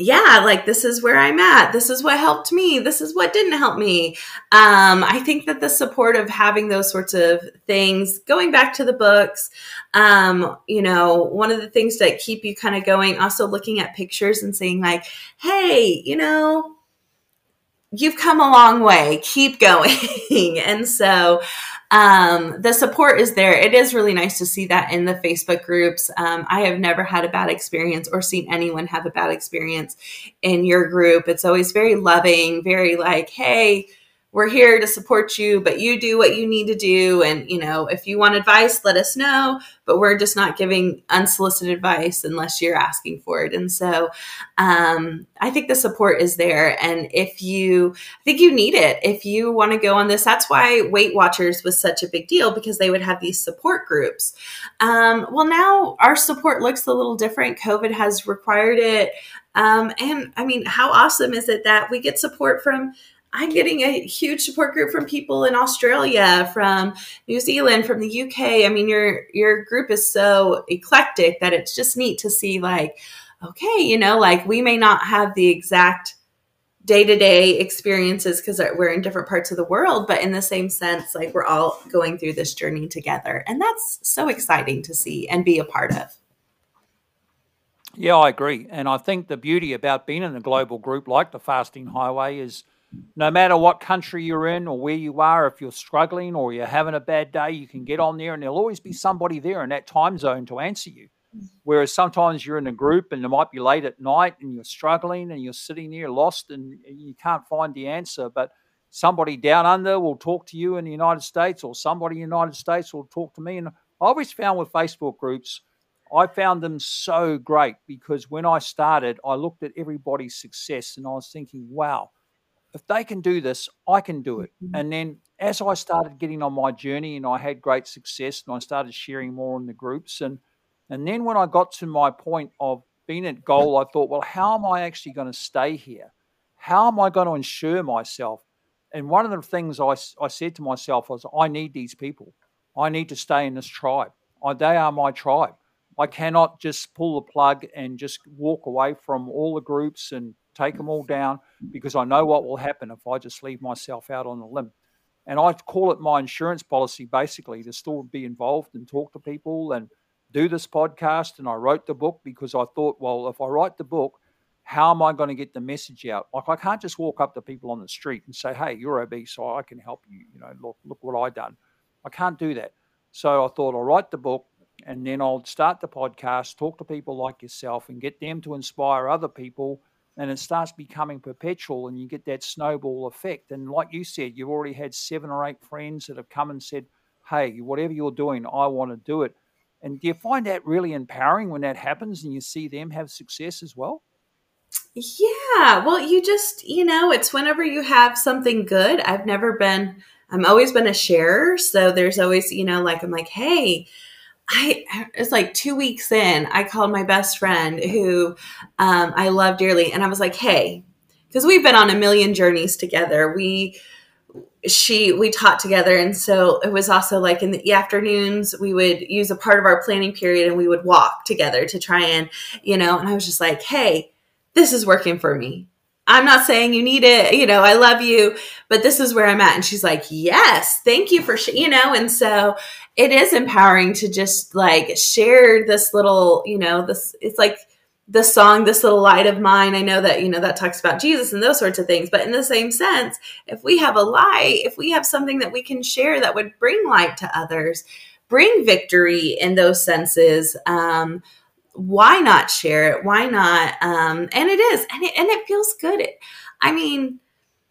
yeah, like this is where I'm at. This is what helped me. This is what didn't help me. Um, I think that the support of having those sorts of things, going back to the books, um, you know, one of the things that keep you kind of going, also looking at pictures and saying like, hey, you know, you've come a long way, keep going. And so um, the support is there. It is really nice to see that in the Facebook groups. Um, I have never had a bad experience or seen anyone have a bad experience in your group. It's always very loving, very like, hey, we're here to support you, but you do what you need to do. And, you know, if you want advice, let us know, but we're just not giving unsolicited advice unless you're asking for it. And so um, I think the support is there. And if you, I think you need it. If you want to go on this, that's why Weight Watchers was such a big deal, because they would have these support groups. Um, well, now our support looks a little different. COVID has required it. Um, and I mean, how awesome is it that we get support from, I'm getting a huge support group from people in Australia, from New Zealand, from the U K. I mean, your your group is so eclectic that it's just neat to see like, okay, you know, like we may not have the exact day-to-day experiences because we're in different parts of the world, but in the same sense, like we're all going through this journey together. And that's so exciting to see and be a part of. Yeah, I agree. And I think the beauty about being in a global group like the Fasting Highway is no matter what country you're in or where you are, if you're struggling or you're having a bad day, you can get on there and there'll always be somebody there in that time zone to answer you. Whereas sometimes you're in a group and it might be late at night and you're struggling and you're sitting there lost and you can't find the answer, but somebody down under will talk to you in the United States, or somebody in the United States will talk to me. And I always found with Facebook groups, I found them so great because when I started, I looked at everybody's success and I was thinking, wow, if they can do this, I can do it. And then as I started getting on my journey and I had great success and I started sharing more in the groups. And, and then when I got to my point of being at goal, I thought, well, how am I actually going to stay here? How am I going to ensure myself? And one of the things I, I said to myself was, I need these people. I need to stay in this tribe. I, they are my tribe. I cannot just pull the plug and just walk away from all the groups and take them all down, because I know what will happen if I just leave myself out on a limb. And I call it my insurance policy, basically, to still be involved and talk to people and do this podcast. And I wrote the book because I thought, well, if I write the book, how am I going to get the message out? Like, I can't just walk up to people on the street and say, hey, you're obese, so I can help you. You know, look, look what I've done. I can't do that. So I thought I'll write the book and then I'll start the podcast, talk to people like yourself and get them to inspire other people. And it starts becoming perpetual and you get that snowball effect. And like you said, you've already had seven or eight friends that have come and said, hey, whatever you're doing, I want to do it. And do you find that really empowering when that happens and you see them have success as well? Yeah. Well, you just, you know, it's whenever you have something good. I've never been, I'm always been a sharer. So there's always, you know, like, I'm like, hey, I, it's like two weeks in, I called my best friend who um, I love dearly. And I was like, hey, because we've been on a million journeys together. We, she, we taught together. And so it was also like in the afternoons, we would use a part of our planning period and we would walk together to try and, you know, and I was just like, hey, this is working for me. I'm not saying you need it, you know, I love you, but this is where I'm at. And she's like, yes, thank you for, sh-, you know, and so it is empowering to just like share this little, you know, this, it's like the song, This Little Light of Mine. I know that, you know, that talks about Jesus and those sorts of things, but in the same sense, if we have a light, if we have something that we can share that would bring light to others, bring victory in those senses, um, why not share it? Why not? Um, and it is, and it, and it feels good. It, I mean,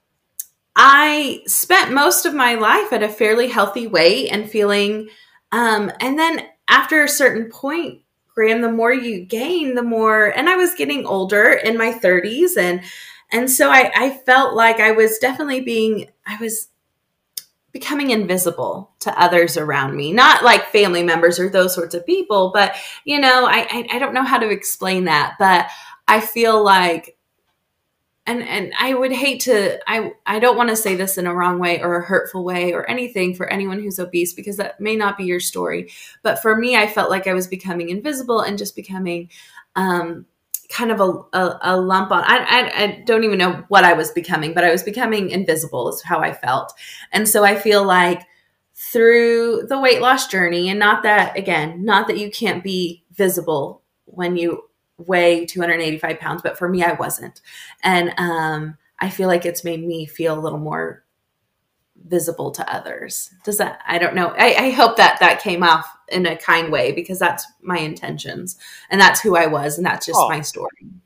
I spent most of my life at a fairly healthy weight and feeling, um, and then after a certain point, Graham, the more you gain, the more, and I was getting older in my thirties. And, and so I, I felt like I was definitely being, I was becoming invisible to others around me, not like family members or those sorts of people, but you know, I, I, I don't know how to explain that, but I feel like, and, and I would hate to, I, I don't want to say this in a wrong way or a hurtful way or anything for anyone who's obese, because that may not be your story. But for me, I felt like I was becoming invisible and just becoming, um, kind of a, a, a lump on, I, I, I don't even know what I was becoming, but I was becoming invisible is how I felt. And so I feel like through the weight loss journey, and not that, again, not that you can't be visible when you weigh two hundred eighty-five pounds, but for me, I wasn't. And um, I feel like it's made me feel a little more visible to others. Does that, I don't know. I, I hope that that came off in a kind way, because that's my intentions and that's who I was. And that's just Oh. my story. one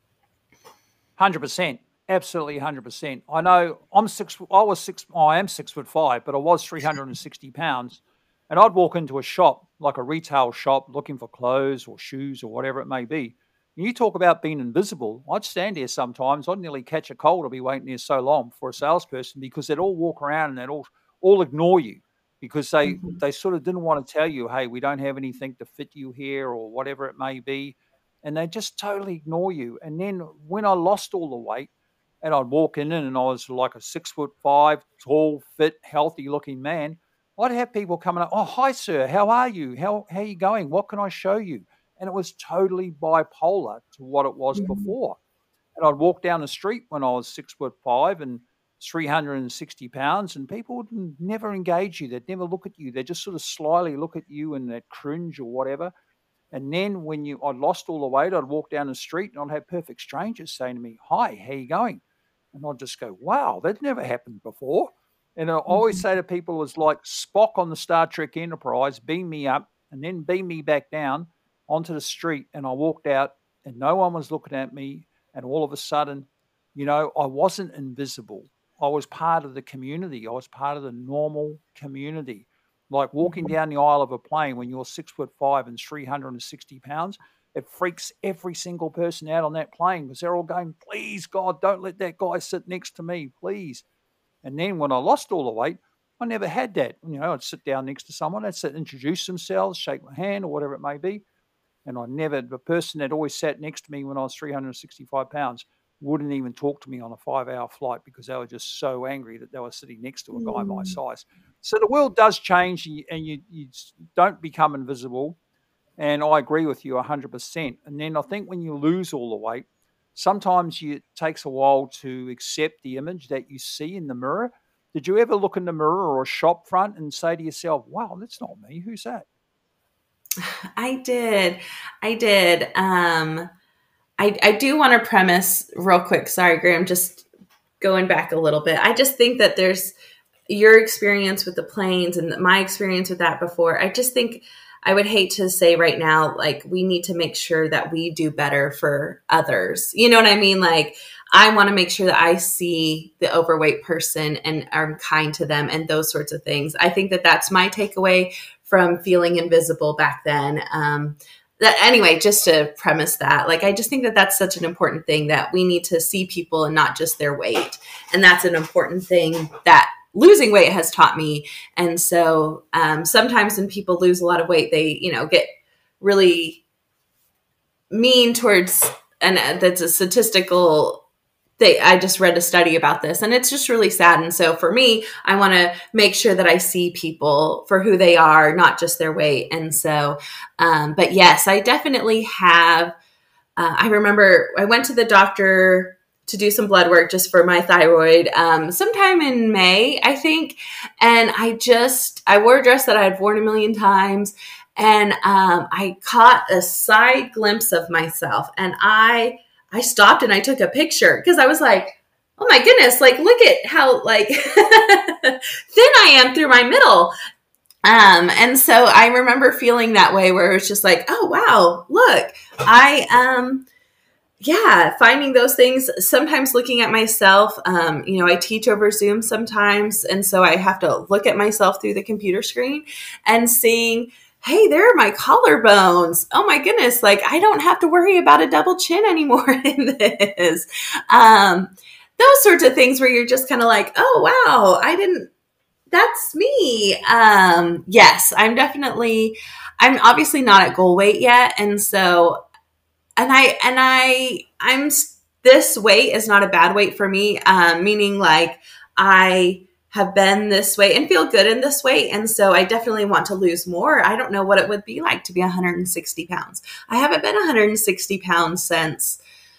hundred percent. Absolutely one hundred percent. I know I'm six, I was six, oh, I am six foot five, but I was three hundred sixty pounds. And I'd walk into a shop, like a retail shop, looking for clothes or shoes or whatever it may be. And you talk about being invisible. I'd stand there sometimes. I'd nearly catch a cold. I'd be waiting there so long for a salesperson, because they'd all walk around and they'd all, all ignore you, because they, Mm-hmm. they sort of didn't want to tell you, hey, we don't have anything to fit you here or whatever it may be. And they just totally ignore you. And then when I lost all the weight, and I'd walk in and I was like a six foot five, tall, fit, healthy looking man, I'd have people coming up, oh, hi, sir, how are you? How, how are you going? What can I show you? And it was totally bipolar to what it was Mm-hmm. before. And I'd walk down the street when I was six foot five and three hundred sixty pounds, and people would never engage you. They'd never look at you. They'd just sort of slyly look at you and they'd cringe or whatever. And then when you, I'd lost all the weight, I'd walk down the street and I'd have perfect strangers saying to me, hi, how you going? And I'd just go, wow, that never happened before. And I always Mm-hmm. say to people, it's like Spock on the Star Trek Enterprise, beam me up and then beam me back down onto the street. And I walked out and no one was looking at me. And all of a sudden, you know, I wasn't invisible. I was part of the community. I was part of the normal community. Like walking down the aisle of a plane when you're six foot five and three hundred sixty pounds, it freaks every single person out on that plane, because they're all going, please, God, don't let that guy sit next to me, please. And then when I lost all the weight, I never had that. You know, I'd sit down next to someone, they'd sit, introduce themselves, shake my hand or whatever it may be. And I never, the person that always sat next to me when I was three hundred sixty-five pounds wouldn't even talk to me on a five hour flight, because they were just so angry that they were sitting next to a guy my size. So the world does change, and you, you don't become invisible. And I agree with you one hundred percent. And then I think when you lose all the weight, sometimes you, it takes a while to accept the image that you see in the mirror. Did you ever look in the mirror or a shop front and say to yourself, wow, that's not me. Who's that? I did. I did. Um, I, I do want to premise real quick. Sorry, Graham, just going back a little bit. I just think that there's your experience with the planes and my experience with that before. I just think I would hate to say right now, like, we need to make sure that we do better for others. You know what I mean? Like, I want to make sure that I see the overweight person and I'm kind to them and those sorts of things. I think that that's my takeaway from feeling invisible back then. Um, that anyway, just to premise that, like, I just think that that's such an important thing, that we need to see people and not just their weight. And that's an important thing that losing weight has taught me. And so um, sometimes when people lose a lot of weight, they, you know, get really mean towards, and that's a statistical They, I just read a study about this, and it's just really sad. And so for me, I want to make sure that I see people for who they are, not just their weight. And so, um, but yes, I definitely have. Uh, I remember I went to the doctor to do some blood work just for my thyroid um, sometime in May, I think. And I just, I wore a dress that I had worn a million times. And um, I caught a side glimpse of myself, and I I stopped and I took a picture, because I was like, oh my goodness, like, look at how like thin I am through my middle. Um, and so I remember feeling that way, where it was just like, oh, wow, look, I, um, yeah, finding those things, sometimes looking at myself, um, you know, I teach over Zoom sometimes. And so I have to look at myself through the computer screen and seeing, hey, there are my collarbones. Oh my goodness. Like, I don't have to worry about a double chin anymore in this. Um, those sorts of things where you're just kind of like, oh, wow, I didn't, that's me. Um, yes, I'm definitely, I'm obviously not at goal weight yet. And so, and I, and I, I'm, this weight is not a bad weight for me. Um, meaning like I have been this way and feel good in this weight. And so I definitely want to lose more. I don't know what it would be like to be one hundred sixty pounds. I haven't been one hundred sixty pounds since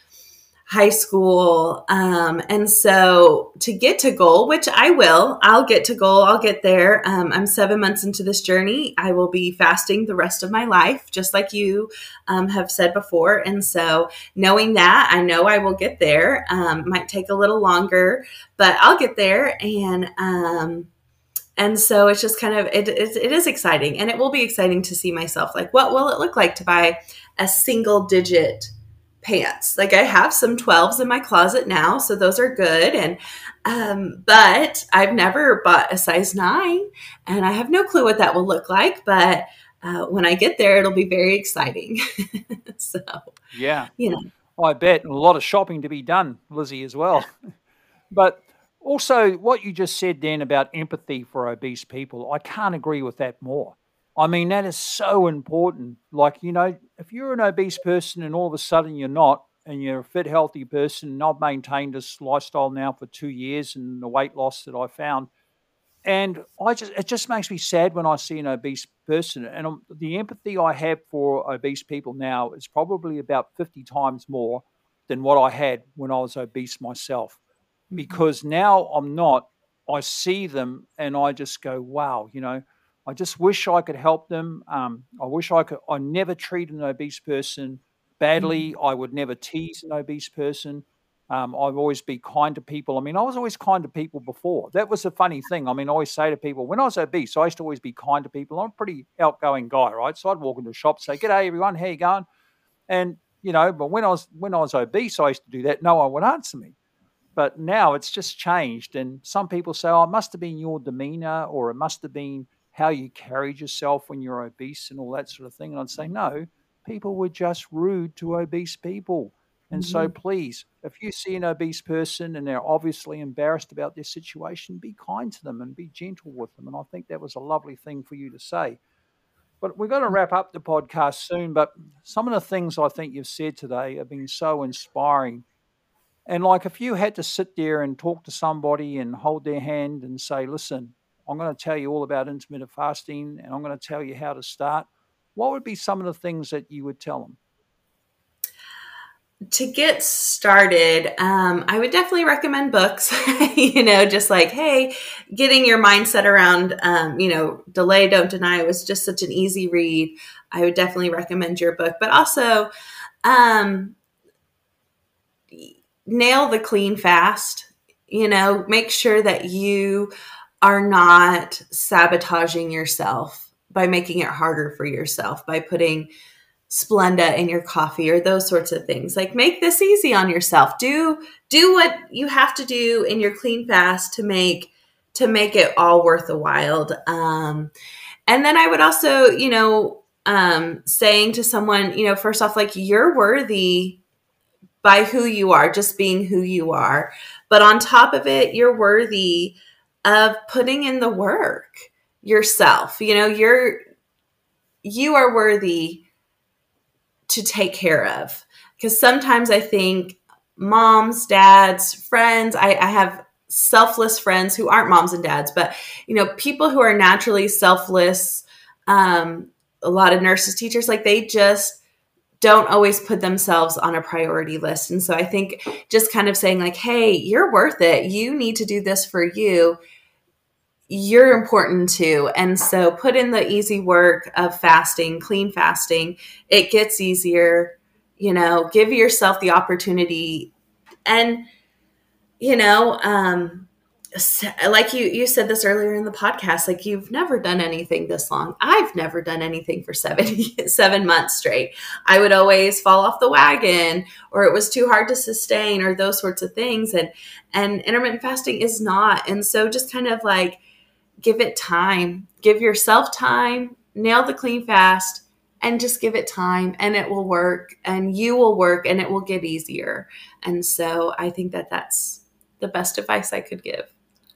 high school. Um, and so to get to goal, which I will, I'll get to goal, I'll get there. Um, I'm seven months into this journey. I will be fasting the rest of my life, just like you um, have said before. And so knowing that, I know I will get there. Um, might take a little longer, but I'll get there. And, um, and so it's just kind of, it, it, it is exciting, and it will be exciting to see myself. Like, what will it look like to buy a single digit pants? Like, I have some twelves in my closet now, so those are good. And, um, but I've never bought a size nine, and I have no clue what that will look like. But, uh, when I get there, it'll be very exciting. So, yeah, you know, I bet, and a lot of shopping to be done, Lizzie, as well. But also what you just said then about empathy for obese people, I can't agree with that more. I mean, that is so important. Like, you know, if you're an obese person and all of a sudden you're not, and you're a fit, healthy person, and I've maintained this lifestyle now for two years and the weight loss that I found, and I just, it just makes me sad when I see an obese person. And um, the empathy I have for obese people now is probably about fifty times more than what I had when I was obese myself. Because now I'm not, I see them and I just go, wow, you know, I just wish I could help them. Um, I wish I could, I never treat an obese person badly. I would never tease an obese person. Um, I've always be kind to people. I mean, I was always kind to people before. That was a funny thing. I mean, I always say to people, when I was obese, I used to always be kind to people. I'm a pretty outgoing guy, right? So I'd walk into a shop, say, "G'day, everyone, how you going?" And, you know, but when I was, when I was obese, I used to do that. No one would answer me. But now it's just changed. And some people say, oh, it must have been your demeanor, or it must have been how you carried yourself when you're obese and all that sort of thing. And I'd say, no, people were just rude to obese people. And mm-hmm. so please, if you see an obese person and they're obviously embarrassed about their situation, be kind to them and be gentle with them. And I think that was a lovely thing for you to say. But we're going to wrap up the podcast soon. But some of the things I think you've said today have been so inspiring. And like, if you had to sit there and talk to somebody and hold their hand and say, listen, I'm going to tell you all about intermittent fasting and I'm going to tell you how to start, what would be some of the things that you would tell them? To get started, um, I would definitely recommend books, you know, just like, hey, getting your mindset around, um, you know, Delay, Don't Deny was just such an easy read. I would definitely recommend your book, but also, um, nail the clean fast, you know, make sure that you are not sabotaging yourself by making it harder for yourself, by putting Splenda in your coffee or those sorts of things. Like, make this easy on yourself. Do, do what you have to do in your clean fast to make, to make it all worth the while. Um, and then I would also, you know, um, saying to someone, you know, first off, like, you're worthy by who you are, just being who you are. But on top of it, you're worthy of putting in the work yourself. You know, you're, you are worthy to take care of. Because sometimes I think moms, dads, friends, I, I have selfless friends who aren't moms and dads, but, you know, people who are naturally selfless, um, a lot of nurses, teachers, like, they just don't always put themselves on a priority list. And so I think just kind of saying like, hey, you're worth it. You need to do this for you. You're important too. And so put in the easy work of fasting, clean fasting. It gets easier, you know, give yourself the opportunity. And, you know, um, like you, you said this earlier in the podcast, like, you've never done anything this long. I've never done anything for seven, seven months straight. I would always fall off the wagon, or it was too hard to sustain, or those sorts of things. And, and intermittent fasting is not. And so just kind of like, give it time, give yourself time, nail the clean fast, and just give it time, and it will work, and you will work, and it will get easier. And so I think that that's the best advice I could give.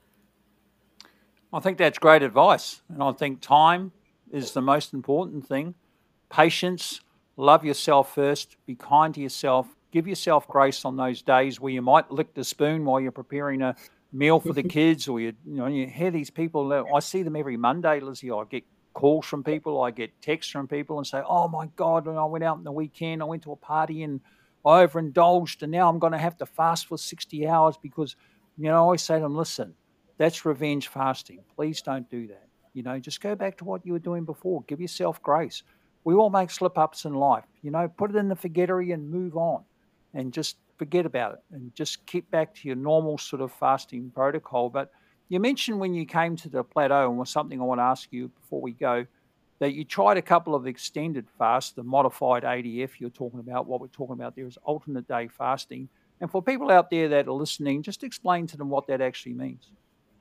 I think that's great advice. And I think time is the most important thing. Patience, love yourself first, be kind to yourself, give yourself grace on those days where you might lick the spoon while you're preparing a, meal for the kids, or you, you know, you hear these people. I see them every Monday, Lizzie. I get calls from people, I get texts from people, and say, "Oh my God, I went out on the weekend. I went to a party and I overindulged, and now I'm going to have to fast for sixty hours because." You know, I always say to them, "Listen, that's revenge fasting. Please don't do that. You know, just go back to what you were doing before. Give yourself grace. We all make slip ups in life. You know, put it in the forgettery and move on, and just forget about it, and just keep back to your normal sort of fasting protocol." But you mentioned when you came to the plateau, and was something I want to ask you before we go, that you tried a couple of extended fasts, the modified A D F you're talking about. What we're talking about there is alternate day fasting. And for people out there that are listening, just explain to them what that actually means.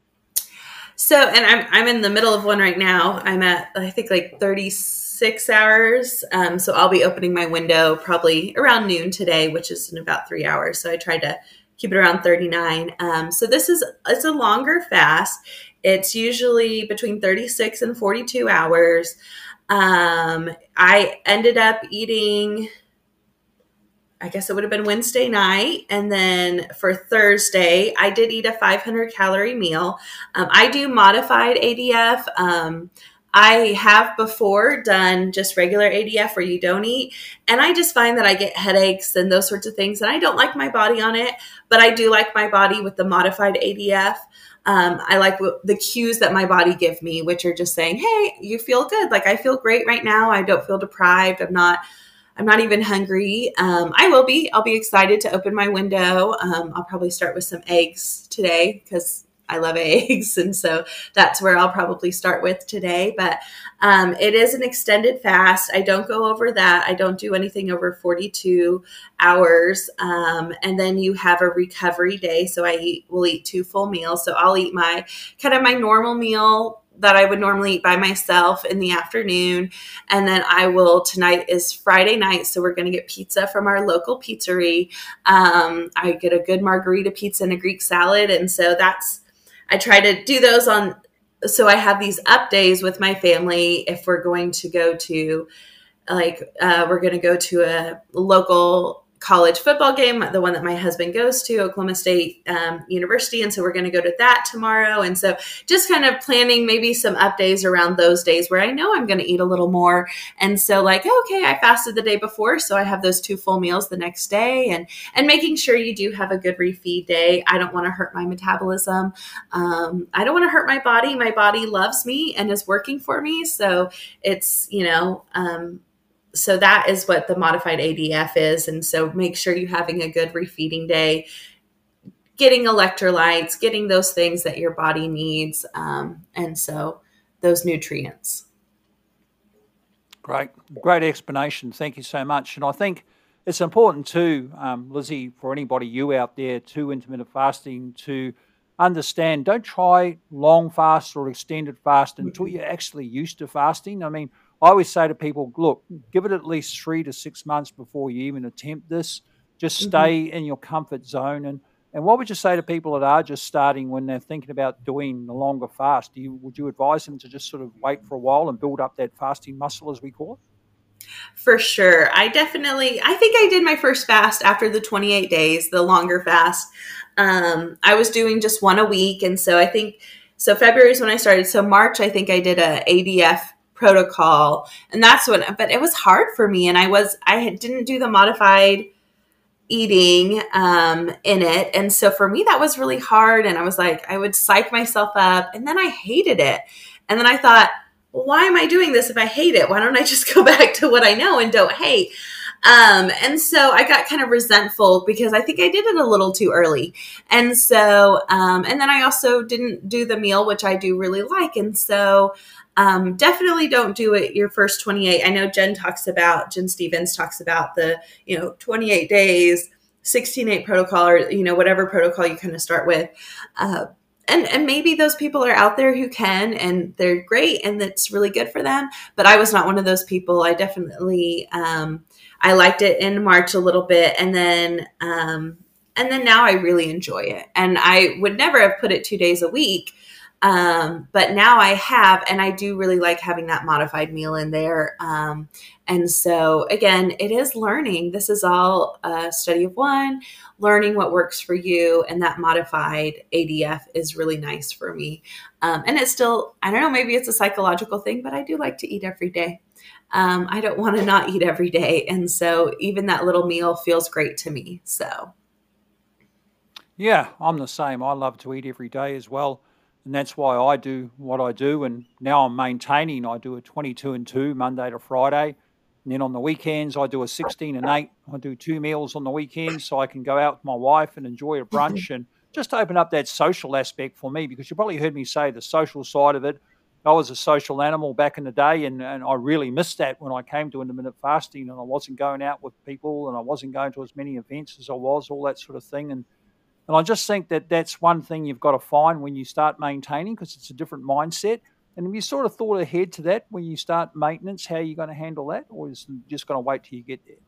So, and I'm I'm in the middle of one right now. I'm at, I think, like thirty-six hours. Um, so I'll be opening my window probably around noon today, which is in about three hours. So I tried to keep it around thirty-nine. Um, so this is, it's a longer fast. It's usually between thirty-six and forty-two hours. Um, I ended up eating, I guess it would have been Wednesday night. And then for Thursday, I did eat a five hundred calorie meal. Um, I do modified A D F. Um, I have before done just regular A D F where you don't eat. And I just find that I get headaches and those sorts of things. And I don't like my body on it, but I do like my body with the modified A D F. Um, I like w- the cues that my body give me, which are just saying, "Hey, you feel good. Like I feel great right now. I don't feel deprived. I'm not I'm not even hungry." Um, I will be. I'll be excited to open my window. Um, I'll probably start with some eggs today because I love eggs. And so that's where I'll probably start with today. But um, it is an extended fast. I don't go over that. I don't do anything over forty-two hours. Um, and then you have a recovery day. So I eat, will eat two full meals. So I'll eat my kind of my normal meal that I would normally eat by myself in the afternoon. And then I will, tonight is Friday night, so we're going to get pizza from our local pizzeria. Um, I get a good margarita pizza and a Greek salad. And so that's, I try to do those on, so I have these up days with my family. If we're going to go to, like, uh, we're going to go to a local college football game, the one that my husband goes to, Oklahoma State um, University. And so we're going to go to that tomorrow. And so just kind of planning maybe some up days around those days where I know I'm going to eat a little more. And so like, okay, I fasted the day before, so I have those two full meals the next day, and, and making sure you do have a good refeed day. I don't want to hurt my metabolism. Um, I don't want to hurt my body. My body loves me and is working for me. So it's, you know, um, So that is what the modified A D F is. And so make sure you're having a good refeeding day, getting electrolytes, getting those things that your body needs. Um, and so those nutrients. Great. Great explanation. Thank you so much. And I think it's important too, um, Lizzie, for anybody, you out there, to intermittent fasting, to understand, don't try long fast or extended fast until you're actually used to fasting. I mean, I always say to people, look, give it at least three to six months before you even attempt this. Just stay mm-hmm. in your comfort zone. And and what would you say to people that are just starting when they're thinking about doing the longer fast? Do you, would you advise them to just sort of wait for a while and build up that fasting muscle, as we call it? For sure. I definitely, I think I did my first fast after the twenty-eight days, the longer fast. Um, I was doing just one a week. And so I think, so February is when I started. So March, I think I did a A D F protocol, and that's when, but it was hard for me. And I was, I didn't do the modified eating um, in it. And so for me, that was really hard. And I was like, I would psych myself up, and then I hated it. And then I thought, well, why am I doing this if I hate it? Why don't I just go back to what I know and don't hate? Um, and so I got kind of resentful because I think I did it a little too early. And so, um, and then I also didn't do the meal, which I do really like. And so Um, definitely don't do it your first twenty-eight. I know Jen talks about, Jen Stevens talks about the, you know, twenty-eight days, sixteen eight protocol, or, you know, whatever protocol you kind of start with. Uh, and, and maybe those people are out there who can, and they're great, and that's really good for them. But I was not one of those people. I definitely, um, I liked it in March a little bit. And then, um, and then now I really enjoy it. And I would never have put it two days a week. Um, but now I have, and I do really like having that modified meal in there. Um, and so again, it is learning. This is all a study of one, learning what works for you. And that modified A D F is really nice for me. Um, and it's still, I don't know, maybe it's a psychological thing, but I do like to eat every day. Um, I don't want to not eat every day. And so even that little meal feels great to me. So. Yeah, I'm the same. I love to eat every day as well. And that's why I do what I do. And now I'm maintaining. I do a twenty-two and two Monday to Friday. And then on the weekends, I do a sixteen and eight. I do two meals on the weekends so I can go out with my wife and enjoy a brunch and just open up that social aspect for me, because you probably heard me say the social side of it. I was a social animal back in the day, and, and I really missed that when I came to intermittent fasting, and I wasn't going out with people and I wasn't going to as many events as I was, all that sort of thing. And And I just think that that's one thing you've got to find when you start maintaining, because it's a different mindset. And have you sort of thought ahead to that when you start maintenance, how you're going to handle that, or is it just going to wait till you get there?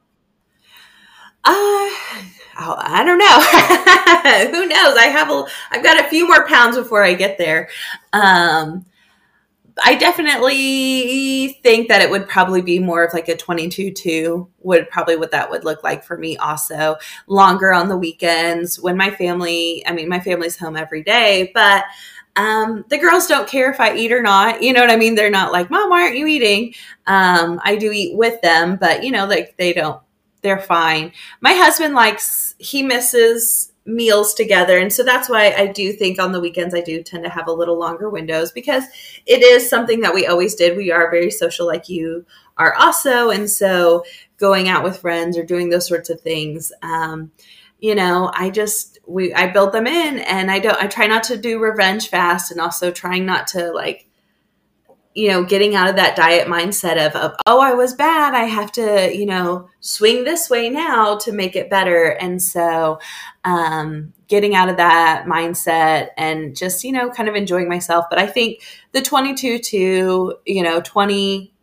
Uh, oh, I don't know. Who knows? I have a, I've got a few more pounds before I get there. Um, I definitely think that it would probably be more of like a twenty-two two would probably what that would look like for me also. Longer on the weekends when my family, I mean, my family's home every day, but um, the girls don't care if I eat or not. You know what I mean? They're not like, Mom, why aren't you eating? Um, I do eat with them, but you know, like they don't, they're fine. My husband likes, he misses meals together. And so that's why I do think on the weekends, I do tend to have a little longer windows, because it is something that we always did. We are very social, like you are also. And so going out with friends or doing those sorts of things, um, you know, I just, we, I build them in, and I don't, I try not to do revenge fast, and also trying not to like, you know, getting out of that diet mindset of, of, oh, I was bad. I have to, you know, swing this way now to make it better. And so um, getting out of that mindset and just, you know, kind of enjoying myself. But I think the twenty-two to, you know, twenty,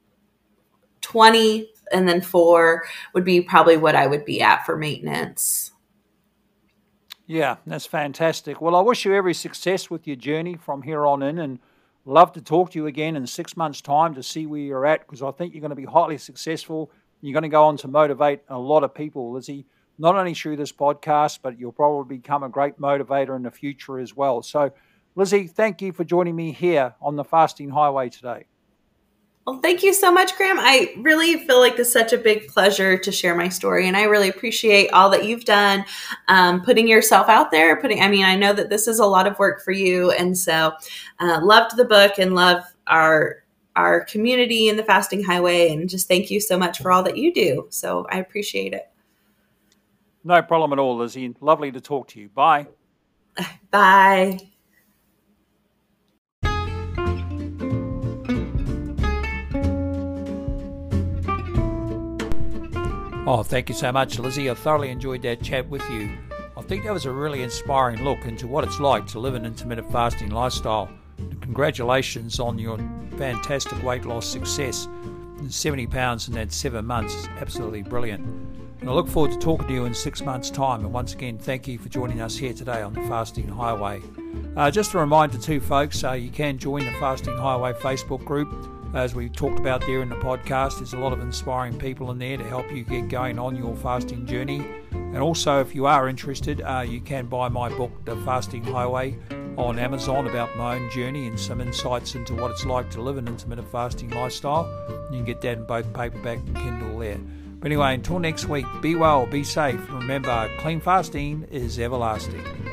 twenty and then four would be probably what I would be at for maintenance. Yeah, that's fantastic. Well, I wish you every success with your journey from here on in, and love to talk to you again in six months' time to see where you're at, because I think you're going to be highly successful. You're going to go on to motivate a lot of people, Lizzie, not only through this podcast, but you'll probably become a great motivator in the future as well. So, Lizzie, thank you for joining me here on the Fasting Highway today. Well, thank you so much, Graham. I really feel like it's such a big pleasure to share my story, and I really appreciate all that you've done, um, putting yourself out there. Putting, I mean, I know that this is a lot of work for you, and so uh, loved the book and love our our community in the Fasting Highway, and just thank you so much for all that you do. So I appreciate it. No problem at all, Lizzie. Lovely to talk to you. Bye. Bye. Oh, thank you so much, Lizzie. I thoroughly enjoyed that chat with you. I think that was a really inspiring look into what it's like to live an intermittent fasting lifestyle. And congratulations on your fantastic weight loss success. seventy pounds in that seven months is absolutely brilliant. And I look forward to talking to you in six months' time. And once again, thank you for joining us here today on the Fasting Highway. Uh, just a reminder too, folks, uh, you can join the Fasting Highway Facebook group. As we talked about there in the podcast, there's a lot of inspiring people in there to help you get going on your fasting journey. And also, if you are interested, uh, you can buy my book, The Fasting Highway, on Amazon, about my own journey and some insights into what it's like to live an intermittent fasting lifestyle. You can get that in both paperback and Kindle there. But anyway, until next week, be well, be safe. Remember, clean fasting is everlasting.